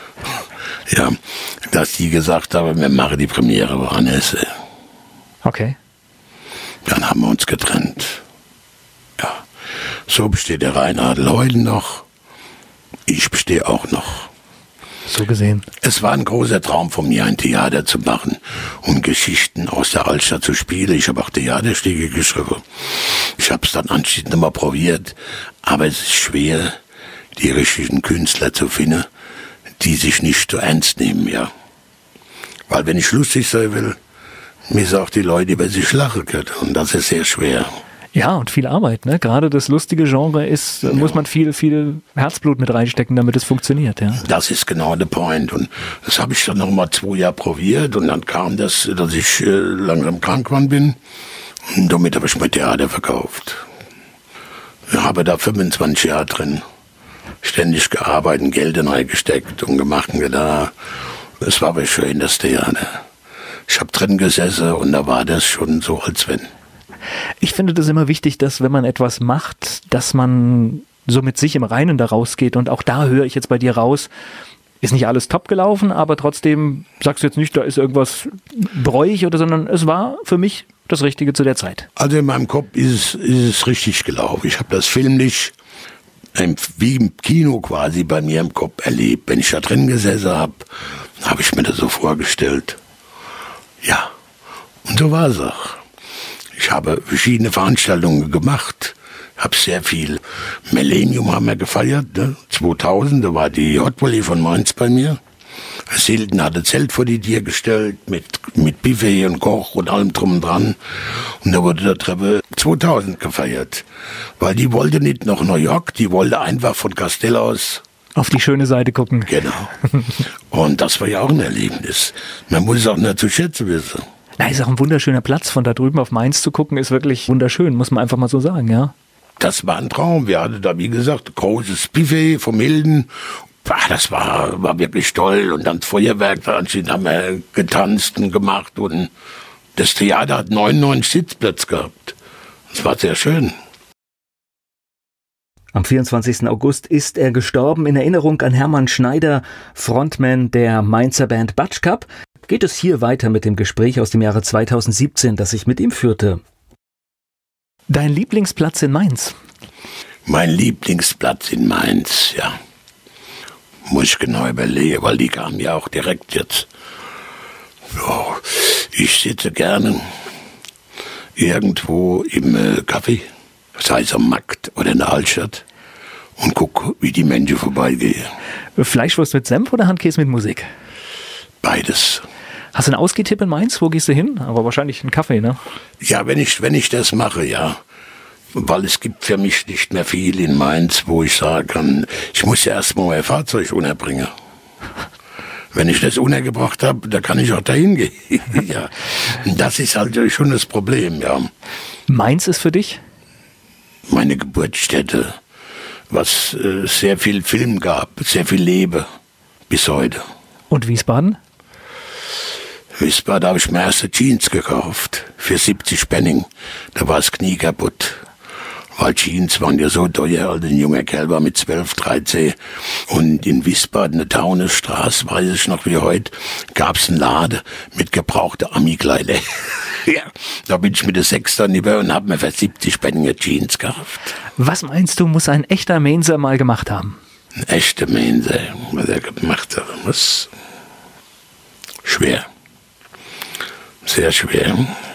Speaker 2: Ja, dass die gesagt haben, wir machen die Premiere woanders.
Speaker 1: Okay.
Speaker 2: Dann haben wir uns getrennt. Ja, so besteht der Rheinadel heute noch. Ich bestehe auch noch.
Speaker 1: so gesehen?
Speaker 2: Es war ein großer Traum von mir, ein Theater zu machen und Geschichten aus der Altstadt zu spielen. Ich habe auch Theaterstücke geschrieben. Ich habe es dann anschließend nochmal probiert, aber es ist schwer, die richtigen Künstler zu finden, die sich nicht so ernst nehmen, ja. Weil wenn ich lustig sein will, müssen auch die Leute über sich lachen können und das ist sehr schwer.
Speaker 1: Ja, und viel Arbeit, ne? Gerade das lustige Genre ist, ja. muss man viel, viel Herzblut mit reinstecken, damit es funktioniert, ja.
Speaker 2: Das ist genau der Point und das habe ich dann noch mal zwei Jahre probiert und dann kam das, dass ich äh, langsam krank geworden bin und damit habe ich mein Theater verkauft. Ich habe da fünfundzwanzig Jahre drin ständig gearbeitet, Geld reingesteckt und gemacht und da. Es war aber schön, das Theater. Ich habe drin gesessen und da war das schon so, als wenn.
Speaker 1: Ich finde das immer wichtig, dass wenn man etwas macht, dass man so mit sich im Reinen da rausgeht. Und auch da höre ich jetzt bei dir raus, ist nicht alles top gelaufen, aber trotzdem sagst du jetzt nicht, da ist irgendwas bräuchig oder, sondern es war für mich das Richtige zu der Zeit.
Speaker 2: Also in meinem Kopf ist es, ist es richtig gelaufen. Ich habe das filmlich wie im Kino quasi bei mir im Kopf erlebt. Wenn ich da drin gesessen habe, habe ich mir das so vorgestellt. Ja, und so war es auch. Ich habe verschiedene Veranstaltungen gemacht, habe sehr viel. Millennium haben wir gefeiert, ne? zweitausend, da war die Hot Valley von Mainz bei mir. Silden hatte Zelt vor die Tür gestellt, mit, mit Buffet und Koch und allem drum und dran. Und da wurde der Treppe zweitausend gefeiert. Weil die wollte nicht nach New York, die wollte einfach von Castell aus
Speaker 1: auf die schöne Seite gucken.
Speaker 2: Genau. Und das war ja auch ein Erlebnis. Man muss es auch nicht zu schätzen wissen.
Speaker 1: Na, ist auch ein wunderschöner Platz. Von da drüben auf Mainz zu gucken, ist wirklich wunderschön, muss man einfach mal so sagen, ja.
Speaker 2: Das war ein Traum. Wir hatten da, wie gesagt, ein großes Buffet vom Hilden. Das war, war wirklich toll. Und dann das Feuerwerk, da haben wir getanzt und gemacht. Und das Theater hat neunundneunzig Sitzplätze gehabt. Das war sehr schön.
Speaker 1: Am vierundzwanzigsten August ist er gestorben. In Erinnerung an Hermann Schneider, Frontman der Mainzer Band Batschkap, geht es hier weiter mit dem Gespräch aus dem Jahre zweitausendsiebzehn, das ich mit ihm führte. Dein Lieblingsplatz in Mainz?
Speaker 2: Mein Lieblingsplatz in Mainz, ja. Muss ich genau überlegen, weil die kamen ja auch direkt jetzt. Ja, ich sitze gerne irgendwo im äh, Café, sei es am Markt oder in der Altstadt, und gucke, wie die Menschen vorbeigehen.
Speaker 1: Fleischwurst mit Senf oder Handkäse mit Musik?
Speaker 2: Beides.
Speaker 1: Hast du einen Ausgehtipp in Mainz? Wo gehst du hin? Aber wahrscheinlich einen Kaffee, ne?
Speaker 2: Ja, wenn ich, wenn ich das mache, ja. Weil es gibt für mich nicht mehr viel in Mainz, wo ich sagen kann, ich muss ja erstmal mein Fahrzeug unterbringen. Wenn ich das untergebracht habe, da kann ich auch dahin gehen. Ja. Das ist halt schon das Problem, ja.
Speaker 1: Mainz ist für dich?
Speaker 2: Meine Geburtsstätte, was äh, sehr viel Film gab, sehr viel Lebe, bis heute.
Speaker 1: Und Wiesbaden?
Speaker 2: Wiesbaden habe ich mir erste Jeans gekauft, für siebzig Pfennig. Da war das Knie kaputt. Weil Jeans waren ja so teuer, also ein junger Kerl war mit zwölf, dreizehn. Und in Wiesbaden, eine Taunusstraße, weiß ich noch wie heute, gab es einen Laden mit gebrauchten Ami-Kleider. Ja, da bin ich mit der Sechs dann über und habe mir für siebzig Pfennig Jeans gekauft.
Speaker 1: Was meinst du, muss ein echter Mainzer mal gemacht haben?
Speaker 2: Ein echter Mainzer, was er gemacht hat, muss schwer. Sehr schwer.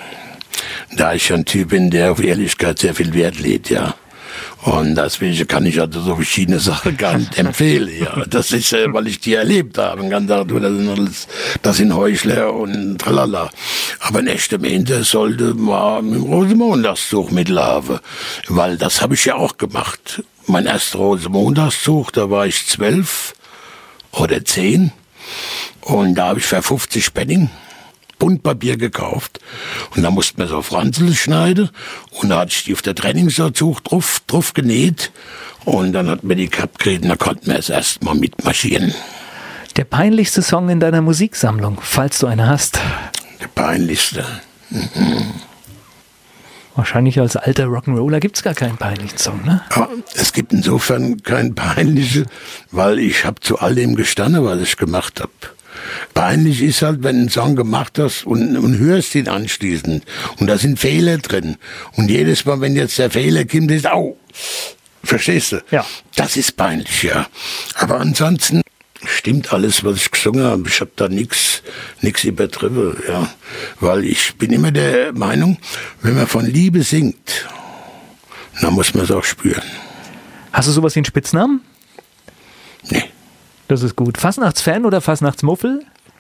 Speaker 2: Da ich ein Typ bin, der auf Ehrlichkeit sehr viel Wert legt, ja. Und deswegen kann ich also so verschiedene Sachen gar nicht empfehlen, ja. Das ist, äh, weil ich die erlebt habe. Und kann sagen, du, das sind alles, das sind Heuchler und tralala. Aber ein echter Mainzer sollte mal mit dem Rosenmontagszug mitlaufen. Weil das habe ich ja auch gemacht. Mein erster Rosenmontagszug, da war ich zwölf oder zehn. Und da habe ich für fünfzig Pfennig Buntpapier gekauft. Und da musste man so Franzel schneiden. Und da hatte ich die auf der Trainingsanzug drauf, drauf genäht. Und dann hat man die gehabt gekriegt und da konnten wir es erst mal mitmarschieren.
Speaker 1: Der peinlichste Song in deiner Musiksammlung, falls du eine hast?
Speaker 2: Der peinlichste? Mhm.
Speaker 1: Wahrscheinlich als alter Rock'n'Roller gibt es gar keinen peinlichen Song, ne?
Speaker 2: Ja, es gibt insofern keinen peinlichen, weil ich habe zu all dem gestanden, was ich gemacht habe. Peinlich ist halt, wenn du einen Song gemacht hast und, und hörst ihn anschließend. Und da sind Fehler drin. Und jedes Mal, wenn jetzt der Fehler kommt, ist au. Verstehst du?
Speaker 1: Ja.
Speaker 2: Das ist peinlich, ja. Aber ansonsten stimmt alles, was ich gesungen habe. Ich habe da nichts nichts übertrieben, ja. Weil ich bin immer der Meinung, wenn man von Liebe singt, dann muss man es auch spüren.
Speaker 1: Hast du sowas wie einen Spitznamen?
Speaker 2: Nee.
Speaker 1: Das ist gut. Fasnachtsfan oder Fasnachtsmuffel?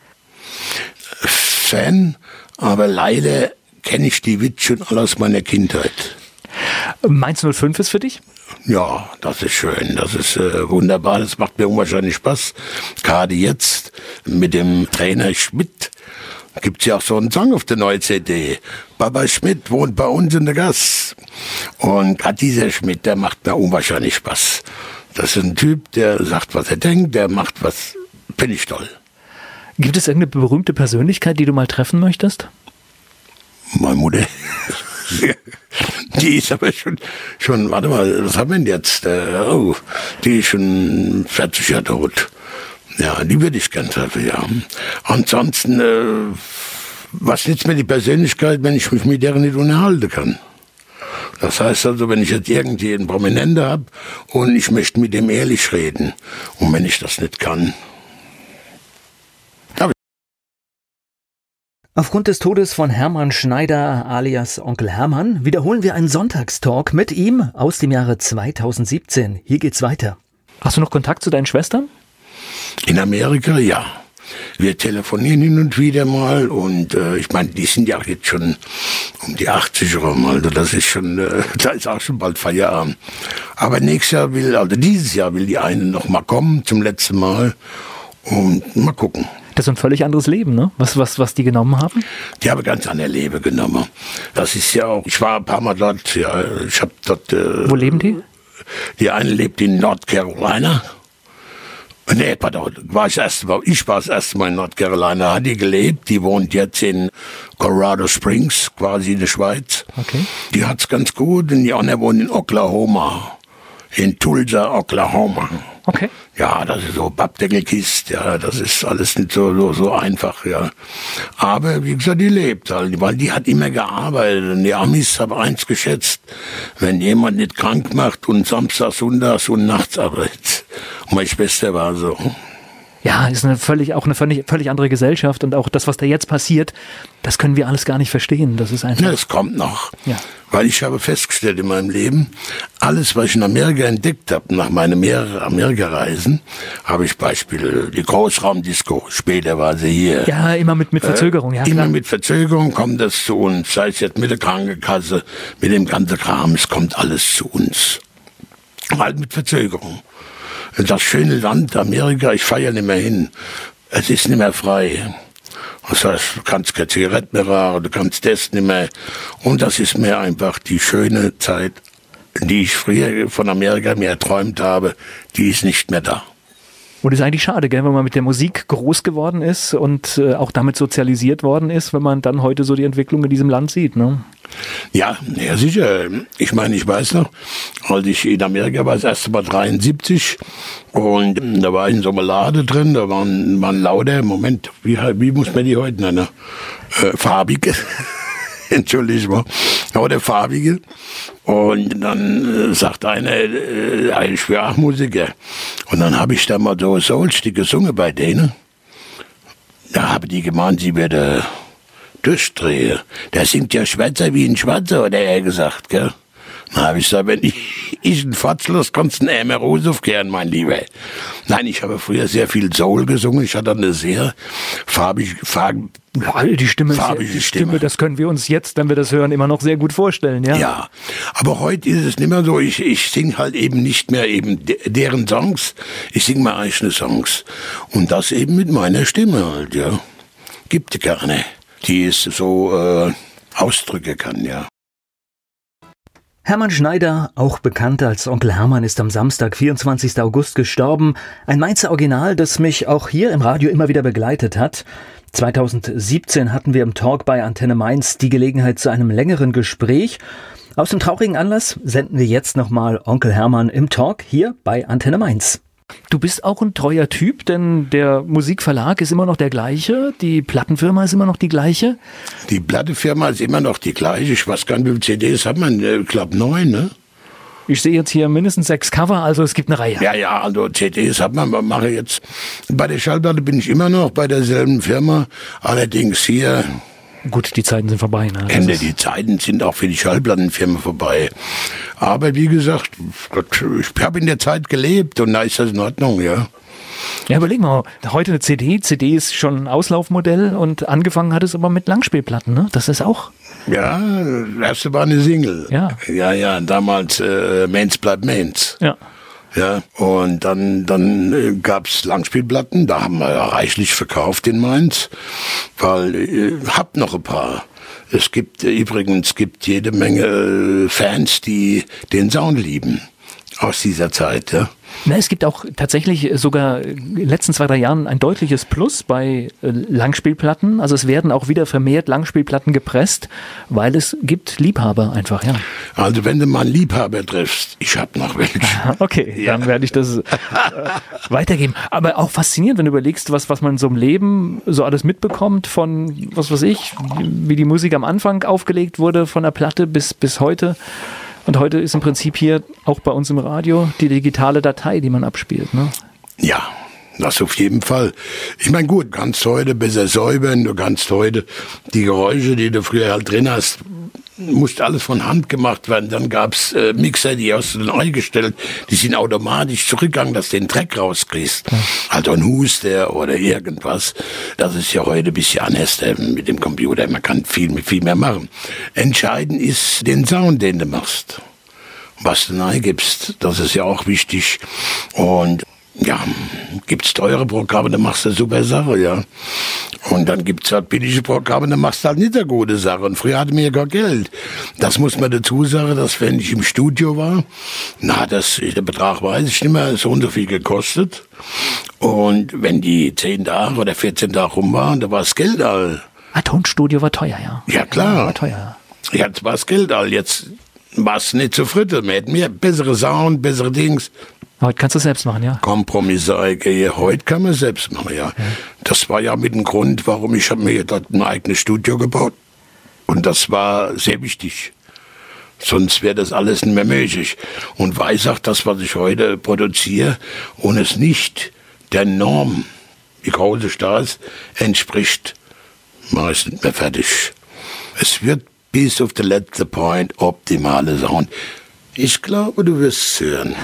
Speaker 2: Fan, aber leider kenne ich die Witze schon alle aus meiner Kindheit.
Speaker 1: Mainz null fünf ist für dich?
Speaker 2: Ja, das ist schön, das ist äh, wunderbar, das macht mir unwahrscheinlich Spaß. Gerade jetzt mit dem Trainer Schmidt gibt's ja auch so einen Song auf der neuen C D. Baba Schmidt wohnt bei uns in der Gasse. Und gerade dieser Schmidt, der macht mir unwahrscheinlich Spaß. Das ist ein Typ, der sagt, was er denkt, der macht was, finde ich toll.
Speaker 1: Gibt es irgendeine berühmte Persönlichkeit, die du mal treffen möchtest?
Speaker 2: Meine Mutter. Die ist aber schon, schon, warte mal, was haben wir denn jetzt? Oh, die ist schon vierzig Jahre tot. Ja, die würde ich gern treffen, ja. Ansonsten, äh, was nützt mir die Persönlichkeit, wenn ich mich mit der nicht unterhalten kann? Das heißt also, wenn ich jetzt irgendwie einen Prominenten habe und ich möchte mit dem ehrlich reden, und wenn ich das nicht kann,
Speaker 1: Aufgrund des Todes von Hermann Schneider alias Onkel Hermann wiederholen wir einen Sonntagstalk mit ihm aus dem Jahre zweitausendsiebzehn. Hier geht's weiter. Hast du noch Kontakt zu deinen Schwestern?
Speaker 2: In Amerika, ja. Wir telefonieren hin und wieder mal und äh, ich meine, die sind ja jetzt schon um die achtzig rum, also das ist schon, äh, da ist auch schon bald Feierabend. Aber nächstes Jahr will, also dieses Jahr will die eine noch mal kommen, zum letzten Mal, und mal gucken.
Speaker 1: Das ist ein völlig anderes Leben, ne? Was, was, was die genommen haben?
Speaker 2: Die haben ganz andere Leben genommen. Das ist ja auch, ich war ein paar Mal dort, ja, ich habe dort... Äh,
Speaker 1: Wo leben die?
Speaker 2: Die eine lebt in North Carolina. Nee, pardon, war ich, erst mal, ich war das erste Mal in North Carolina, hat die gelebt, die wohnt jetzt in Colorado Springs, quasi in der Schweiz.
Speaker 1: Okay.
Speaker 2: Die hat's ganz gut, und die andere wohnt in Oklahoma, in Tulsa, Oklahoma.
Speaker 1: Okay.
Speaker 2: Ja, das ist so Pappdeckelkist, ja, das ist alles nicht so, so, so einfach, ja. Aber, wie gesagt, die lebt halt, weil die hat immer gearbeitet, und die Amis haben eins geschätzt, wenn jemand nicht krank macht und samstags, sonntags und nachts arbeitet. Und meine Schwester war so.
Speaker 1: Ja, ist eine völlig, auch eine völlig, völlig andere Gesellschaft, und auch das, was da jetzt passiert, das können wir alles gar nicht verstehen. Das ist einfach.
Speaker 2: Ja, es kommt noch.
Speaker 1: Ja.
Speaker 2: Weil ich habe festgestellt in meinem Leben, alles, was ich in Amerika entdeckt habe, nach meinen mehreren Amerika-Reisen, habe ich Beispiel die Großraumdisco, später war sie hier.
Speaker 1: Ja, immer mit, mit Verzögerung, ja.
Speaker 2: Äh, immer
Speaker 1: klar.
Speaker 2: mit Verzögerung kommt das zu uns, sei es jetzt mit der Krankenkasse, mit dem ganzen Kram, es kommt alles zu uns. Halt mit Verzögerung. Das schöne Land Amerika, ich fahre ja nicht mehr hin. Es ist nicht mehr frei. Das heißt, du kannst keine Zigaretten mehr rauchen, du kannst das nicht mehr. Und das ist mir einfach die schöne Zeit, die ich früher von Amerika mir erträumt habe, die ist nicht mehr da.
Speaker 1: Und das ist eigentlich schade, gell, wenn man mit der Musik groß geworden ist und äh, auch damit sozialisiert worden ist, wenn man dann heute so die Entwicklung in diesem Land sieht, ne?
Speaker 2: Ja, ja, sicher. Ich meine, ich weiß noch, als ich in Amerika war, das erste Mal dreiundsiebzig, und da war ich in so einer Lade drin, da waren, waren lauter, Moment, wie, wie muss man die heute nennen? Äh, farbige. Entschuldigung, aber der Farbige. Und dann äh, sagt einer, äh, ich bin auch Musiker. Und dann habe ich da mal so Soulstück gesungen bei denen. Da haben die gemeint, sie werde durchdrehen. Der singt ja Schwätzer wie ein Schwarzer, hat er gesagt, gell? Dann habe ich gesagt, wenn ich, ich ein Fatzlos, kannst du einen Ärmer Rose aufkehren, mein Lieber. Nein, ich habe früher sehr viel Soul gesungen. Ich hatte eine sehr farbig, farb,
Speaker 1: ja, die Stimme,
Speaker 2: farbige
Speaker 1: ist, die
Speaker 2: Stimme.
Speaker 1: Stimme, das können wir uns jetzt, wenn wir das hören, immer noch sehr gut vorstellen, ja?
Speaker 2: Ja, aber heute ist es nicht mehr so. Ich, ich singe halt eben nicht mehr eben de, deren Songs. Ich singe meine eigenen Songs. Und das eben mit meiner Stimme halt, ja. Gibt gerne, die es so äh, ausdrücken kann, ja.
Speaker 1: Hermann Schneider, auch bekannt als Onkel Hermann, ist am Samstag, vierundzwanzigsten August gestorben. Ein Mainzer Original, das mich auch hier im Radio immer wieder begleitet hat. zweitausendsiebzehn hatten wir im Talk bei Antenne Mainz die Gelegenheit zu einem längeren Gespräch. Aus dem traurigen Anlass senden wir jetzt nochmal Onkel Hermann im Talk hier bei Antenne Mainz. Du bist auch ein treuer Typ, denn der Musikverlag ist immer noch der gleiche, die Plattenfirma ist immer noch die gleiche.
Speaker 2: Die Plattenfirma ist immer noch die gleiche. Ich weiß gar nicht, wie viele C Ds hat man? Ich glaube neun, ne?
Speaker 1: Ich sehe jetzt hier mindestens sechs Cover, also es gibt eine Reihe.
Speaker 2: Ja, ja, also C Ds hat man, man mache jetzt. Bei der Schallplatte bin ich immer noch bei derselben Firma, allerdings hier...
Speaker 1: Gut, die Zeiten sind vorbei. Ne?
Speaker 2: Ende, die Zeiten sind auch für die Schallplattenfirma vorbei. Aber wie gesagt, ich habe in der Zeit gelebt und da ist das in Ordnung, ja.
Speaker 1: Ja, überleg mal, heute eine C D. C D ist schon ein Auslaufmodell und angefangen hat es aber mit Langspielplatten, ne? Das ist auch...
Speaker 2: Ja, das erste war eine Single.
Speaker 1: Ja.
Speaker 2: Ja, ja, damals äh, Mainz bleibt Mainz.
Speaker 1: Ja.
Speaker 2: Ja, und dann, dann äh, gab's Langspielplatten, da haben wir ja reichlich verkauft in Mainz, weil ich äh, hab noch ein paar. Es gibt äh, übrigens gibt jede Menge äh, Fans, die den Sound lieben aus dieser Zeit, ja.
Speaker 1: Na, es gibt auch tatsächlich sogar in den letzten zwei, drei Jahren ein deutliches Plus bei äh, Langspielplatten. Also es werden auch wieder vermehrt Langspielplatten gepresst, weil es gibt Liebhaber einfach, ja.
Speaker 2: Also wenn du mal einen Liebhaber triffst, ich hab noch welche.
Speaker 1: Okay, ja. Dann werde ich das äh, weitergeben. Aber auch faszinierend, wenn du überlegst, was, was man so im Leben so alles mitbekommt von, was weiß ich, wie die Musik am Anfang aufgelegt wurde, von der Platte bis, bis heute. Und heute ist im Prinzip hier auch bei uns im Radio die digitale Datei, die man abspielt, ne?
Speaker 2: Ja, das auf jeden Fall. Ich meine, gut, kannst heute besser säubern, du kannst heute die Geräusche, die du früher halt drin hast, musste alles von Hand gemacht werden. Dann gab's äh, Mixer, die hast du dann eingestellt, die sind automatisch zurückgegangen, dass du den Dreck rauskriegst. Ja. Also ein Huster oder irgendwas. Das ist ja heute ein bisschen anders mit dem Computer. Man kann viel, viel mehr machen. Entscheidend ist den Sound, den du machst. Was du reingibst, das ist ja auch wichtig. Und ja, gibt's teure Programme, dann machst du eine super Sache, ja. Und dann gibt's halt billige Programme, dann machst du halt nicht eine gute Sache. Und früher hatten wir ja gar Geld. Das muss man dazu sagen, dass wenn ich im Studio war, na, das, der Betrag weiß ich nicht mehr, so und so viel gekostet. Und wenn die zehn Tage oder vierzehn Tage rum waren, da war das Geld all.
Speaker 1: Ah, Tonstudio war teuer, ja.
Speaker 2: Ja, klar.
Speaker 1: Ja, war teuer.
Speaker 2: Ja, jetzt war das Geld all. Jetzt war es nicht so fritte. Wir hätten mehr bessere Sound, bessere Dings.
Speaker 1: Heute kannst du es selbst machen, ja.
Speaker 2: Kompromisse eingehen. Heute kann man es selbst machen, ja. ja. Das war ja mit dem Grund, warum ich habe mir dort ein eigenes Studio gebaut. Und das war sehr wichtig. Sonst wäre das alles nicht mehr möglich. Und weiß auch, das, was ich heute produziere und es nicht der Norm, wie groß es da ist, entspricht, mache ich es nicht mehr fertig. Es wird bis auf den letzten Point optimale Sound. Ich glaube, du wirst es hören.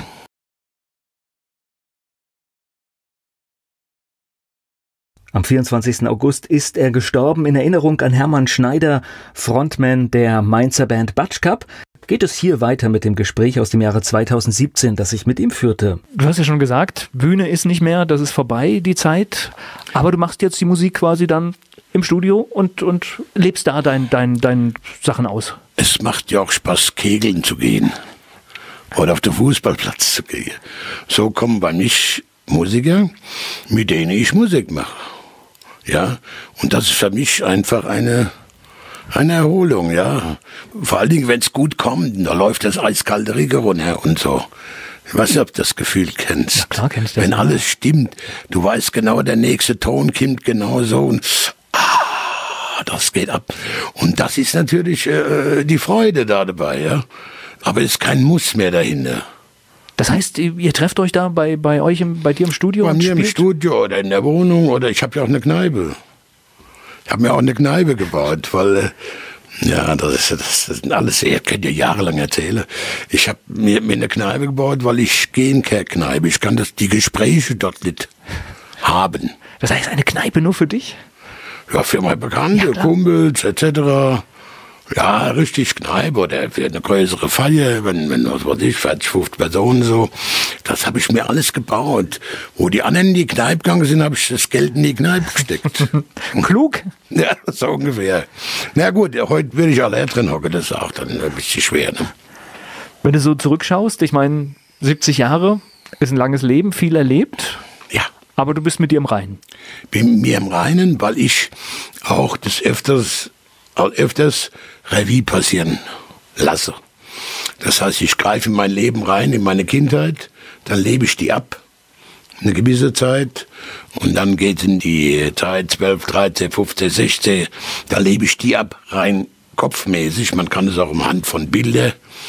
Speaker 1: Am vierundzwanzigsten August ist er gestorben. In Erinnerung an Hermann Schneider, Frontman der Mainzer Band Batschkap. Geht es hier weiter mit dem Gespräch aus dem Jahre zweitausendsiebzehn, das ich mit ihm führte. Du hast ja schon gesagt, Bühne ist nicht mehr, das ist vorbei, die Zeit. Aber du machst jetzt die Musik quasi dann im Studio und, und lebst da dein, dein, dein Sachen aus.
Speaker 2: Es macht ja auch Spaß, kegeln zu gehen. Oder auf den Fußballplatz zu gehen. So kommen bei mich Musiker, mit denen ich Musik mache. Ja, und das ist für mich einfach eine, eine Erholung, ja. Vor allen Dingen, wenn es gut kommt, da läuft das eiskalte Regen runter und so. Ich weiß nicht, ob du das Gefühl kennst.
Speaker 1: Ja, klar kenn ich das.
Speaker 2: Wenn alles stimmt, du weißt genau, der nächste Ton kommt genau so und ah, das geht ab. Und das ist natürlich äh, die Freude da dabei, ja. Aber es ist kein Muss mehr dahinter.
Speaker 1: Das heißt, ihr trefft euch da bei, bei euch, im, bei dir im Studio?
Speaker 2: Bei
Speaker 1: und
Speaker 2: mir
Speaker 1: spielt?
Speaker 2: Im Studio oder in der Wohnung oder ich habe ja auch eine Kneipe. Ich habe mir auch eine Kneipe gebaut, weil, äh, ja, das, ist, das, das sind alles, ich kann dir jahrelang erzählen. Ich habe mir, mir eine Kneipe gebaut, weil ich gehe in keine Kneipe. Ich kann das, die Gespräche dort nicht haben.
Speaker 1: Das heißt, eine Kneipe nur für dich?
Speaker 2: Ja, für meine Bekannte, ja, Kumpels et cetera. Ja, richtig Kneipe oder für eine größere Feier, wenn, wenn was weiß ich, vierzig, fünfzig Personen so. Das habe ich mir alles gebaut. Wo die anderen in die Kneipe gegangen sind, habe ich das Geld in die Kneipe gesteckt.
Speaker 1: Klug?
Speaker 2: Ja, so ungefähr. Na gut, heute will ich allein drin hocken, das ist auch dann ein bisschen schwer. Ne?
Speaker 1: Wenn du so zurückschaust, ich meine, siebzig Jahre ist ein langes Leben, viel erlebt.
Speaker 2: Ja.
Speaker 1: Aber du bist mit dir im Reinen.
Speaker 2: Bin mit mir im Reinen, weil ich auch des Öfters öfters Revue passieren lasse. Das heißt, ich greife in mein Leben rein, in meine Kindheit, dann lebe ich die ab, eine gewisse Zeit, und dann geht es in die Zeit zwölf, dreizehn, fünfzehn, sechzehn, da lebe ich die ab, rein kopfmäßig. Man kann es auch anhand von Bildern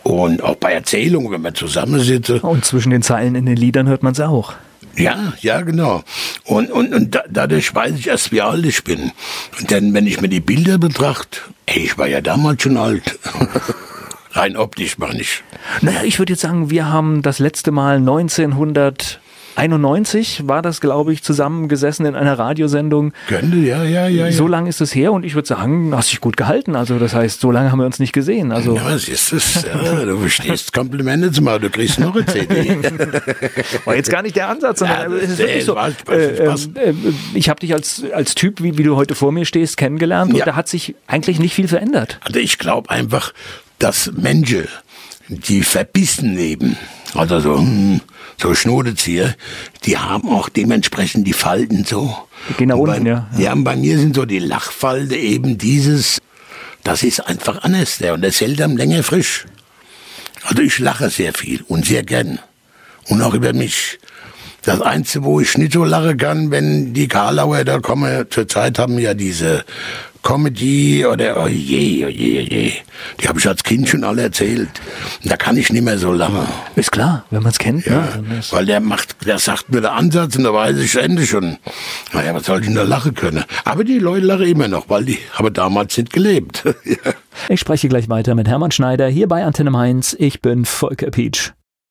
Speaker 2: Und auch bei Erzählungen, wenn man zusammensitzt.
Speaker 1: Und zwischen den Zeilen in den Liedern hört man es auch.
Speaker 2: Ja, ja, genau. Und, und, und da, dadurch weiß ich erst, wie alt ich bin. Und dann, wenn ich mir die Bilder betrachte, ey, ich war ja damals schon alt. Rein optisch meine ich.
Speaker 1: Naja, ich würde jetzt sagen, wir haben das letzte Mal neunzehnhunderteinundneunzig, war das, glaube ich, zusammengesessen in einer Radiosendung.
Speaker 2: Könnte, ja, ja, ja.
Speaker 1: So
Speaker 2: ja.
Speaker 1: lange ist es her und ich würde sagen, hast dich gut gehalten. Also das heißt, so lange haben wir uns nicht gesehen. Also
Speaker 2: ja, was ist das? Ja, du verstehst Komplimente zu machen, du kriegst noch eine C D.
Speaker 1: War jetzt gar nicht der Ansatz, sondern ja, es ist wirklich so.
Speaker 2: Spaß, Spaß.
Speaker 1: Äh, äh, ich habe dich als, als Typ, wie, wie du heute vor mir stehst, kennengelernt und
Speaker 2: ja.
Speaker 1: da hat sich eigentlich nicht viel verändert.
Speaker 2: Also ich glaube einfach, dass Menschen, die verbissen leben, also so, hm, so Schnodezieher, die haben auch dementsprechend die Falten so.
Speaker 1: Die gehen nach
Speaker 2: und
Speaker 1: unten,
Speaker 2: bei,
Speaker 1: ja.
Speaker 2: Ja, und bei mir sind so die Lachfalte eben dieses, das ist einfach anders, der, und der hält am länger frisch. Also ich lache sehr viel und sehr gern. Und auch über mich. Das Einzige, wo ich nicht so lachen kann, wenn die Karlauer da kommen, zurzeit haben ja diese Comedy oder, oh je, oh je, oh je. Die habe ich als Kind schon alle erzählt. Da kann ich nicht mehr so lachen.
Speaker 1: Ist klar, wenn man es kennt.
Speaker 2: Ja,
Speaker 1: ne?
Speaker 2: weil der macht, der sagt mir der Ansatz und da weiß ich Ende schon. Naja, was soll ich denn da lachen können? Aber die Leute lachen immer noch, weil die haben damals nicht gelebt. Ja.
Speaker 1: Ich spreche gleich weiter mit Hermann Schneider hier bei Antenne Mainz. Ich bin Volker Pietsch.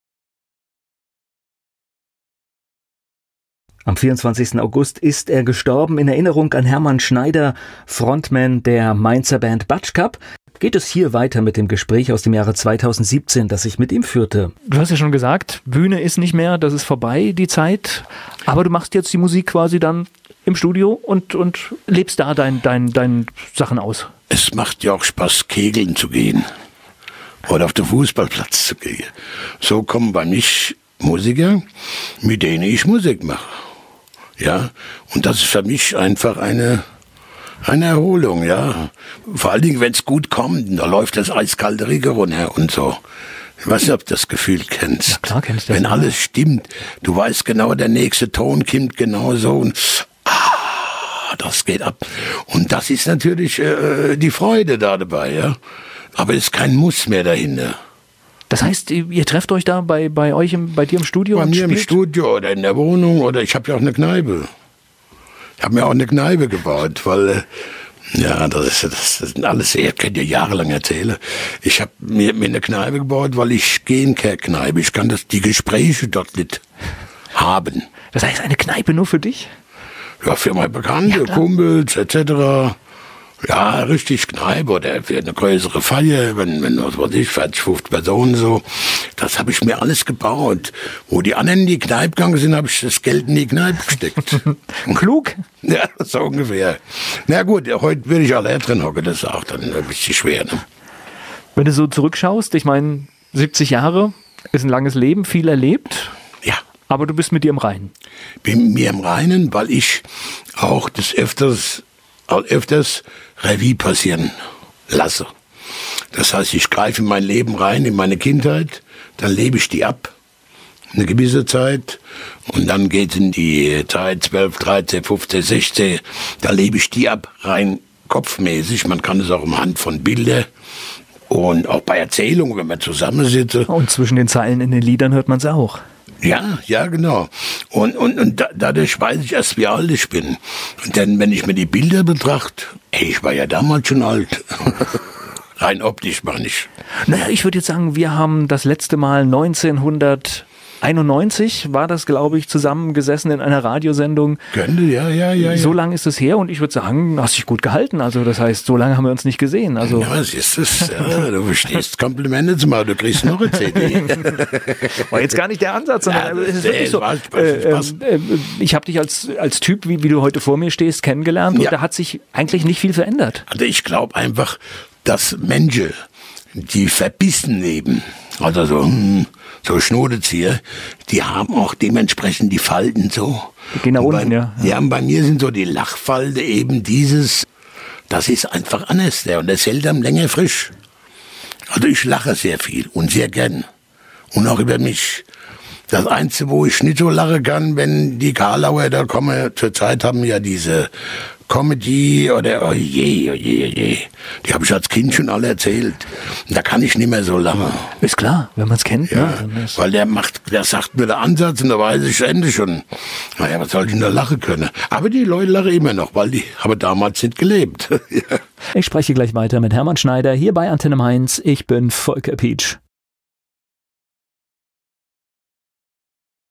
Speaker 1: Am vierundzwanzigsten August ist er gestorben. In Erinnerung an Hermann Schneider, Frontman der Mainzer Band Batschkap, geht es hier weiter mit dem Gespräch aus dem Jahre zweitausendsiebzehn, das ich mit ihm führte. Du hast ja schon gesagt, Bühne ist nicht mehr, das ist vorbei, die Zeit. Aber du machst jetzt die Musik quasi dann im Studio und, und lebst da dein, dein, dein Sachen aus.
Speaker 2: Es macht ja auch Spaß, kegeln zu gehen oder auf den Fußballplatz zu gehen. So kommen bei mich Musiker, mit denen ich Musik mache. Ja, und das ist für mich einfach eine, eine Erholung, ja. Vor allen Dingen, wenn es gut kommt, da läuft das eiskalte Rieger runter und so. Ich weiß nicht, ob du das Gefühl kennst.
Speaker 1: Ja, klar kennst du das.
Speaker 2: Wenn alles stimmt, du weißt genau, der nächste Ton kommt genau so und ah, das geht ab. Und das ist natürlich äh, die Freude da dabei, ja. Aber es ist kein Muss mehr dahinter.
Speaker 1: Das heißt, ihr trefft euch da bei, bei euch, im, bei dir im Studio?
Speaker 2: Bei
Speaker 1: und
Speaker 2: mir
Speaker 1: spielt?
Speaker 2: im Studio oder in der Wohnung oder ich habe ja auch eine Kneipe. Ich habe mir auch eine Kneipe gebaut, weil, äh, ja, das, ist, das, das sind alles, ich kann dir jahrelang erzählen. Ich habe mir, mir eine Kneipe gebaut, weil ich gehe in keine Kneipe. Ich kann das, die Gespräche dort nicht haben.
Speaker 1: Das heißt, eine Kneipe nur für dich?
Speaker 2: Ja, für meine Bekannte,
Speaker 1: Ja,
Speaker 2: Kumpels et cetera. Ja, richtig Kneipe oder für eine größere Feier, wenn, wenn was weiß ich, vierzig, fünfzig Personen so. Das habe ich mir alles gebaut. Wo die anderen in die Kneipe gegangen sind, habe ich das Geld in die Kneipe gesteckt.
Speaker 1: Klug?
Speaker 2: Ja, so ungefähr. Na gut, heute will ich alle drin hocken, das ist auch dann ein bisschen schwer. Ne?
Speaker 1: Wenn du so zurückschaust, ich meine, siebzig Jahre ist ein langes Leben, viel erlebt.
Speaker 2: Ja.
Speaker 1: Aber du bist mit dir im Reinen.
Speaker 2: Bin mit mir im Reinen, weil ich auch das öfters, öfters Revue passieren lasse. Das heißt, ich greife in mein Leben rein, in meine Kindheit, dann lebe ich die ab, eine gewisse Zeit, und dann geht es in die Zeit zwölf, dreizehn, fünfzehn, sechzehn, da lebe ich die ab, rein kopfmäßig. Man kann es auch anhand von Bildern und auch bei Erzählungen, wenn man zusammensitzt.
Speaker 1: Und zwischen den Zeilen in den Liedern hört man es auch.
Speaker 2: Ja, ja, genau. Und, und, und da, dadurch weiß ich erst, wie alt ich bin. Und dann, wenn ich mir die Bilder betrachte, ey, ich war ja damals schon alt. Rein optisch meine ich.
Speaker 1: Naja, ich würde jetzt sagen, wir haben das letzte Mal neunzehnhunderteinundneunzig, war das, glaube ich, zusammengesessen in einer Radiosendung.
Speaker 2: Könnte, ja, ja, ja. ja.
Speaker 1: So lange ist es her und ich würde sagen, hast dich gut gehalten. Also das heißt, so lange haben wir uns nicht gesehen. Also
Speaker 2: ja, was ist das? Ja, du verstehst Komplimente zu machen, du kriegst noch eine C D.
Speaker 1: War jetzt gar nicht der Ansatz, sondern
Speaker 2: Ja,
Speaker 1: es ist wirklich so.
Speaker 2: Spaß, Spaß,
Speaker 1: Äh,
Speaker 2: Spaß.
Speaker 1: äh, ich habe dich als, als Typ, wie, wie du heute vor mir stehst, kennengelernt
Speaker 2: Ja.
Speaker 1: und da hat sich eigentlich nicht viel verändert.
Speaker 2: Also ich glaube einfach, dass Menschen, die verbissen leben, also so, hm, so Schnodezieher, die haben auch dementsprechend die Falten so.
Speaker 1: Die gehen nach
Speaker 2: Und
Speaker 1: unten,
Speaker 2: bei,
Speaker 1: ja.
Speaker 2: Ja, und bei mir sind so die Lachfalte eben dieses, das ist einfach anders, der, und das hält am länger frisch. Also ich lache sehr viel und sehr gern. Und auch über mich. Das Einzige, wo ich nicht so lachen kann, wenn die Karlauer da kommen, zurzeit haben ja diese Comedy oder, oh je, oh je, oh je. Die habe ich als Kind schon alle erzählt. Da kann ich nicht mehr so lachen.
Speaker 1: Ist klar, wenn man es kennt.
Speaker 2: Ja,
Speaker 1: ne?
Speaker 2: weil der macht, der sagt mir der Ansatz und da weiß ich das Ende schon. Naja, was soll ich denn da lachen können? Aber die Leute lachen immer noch, weil die haben damals nicht gelebt. Ja.
Speaker 1: Ich spreche gleich weiter mit Hermann Schneider hier bei Antenne Mainz. Ich bin Volker Pietsch.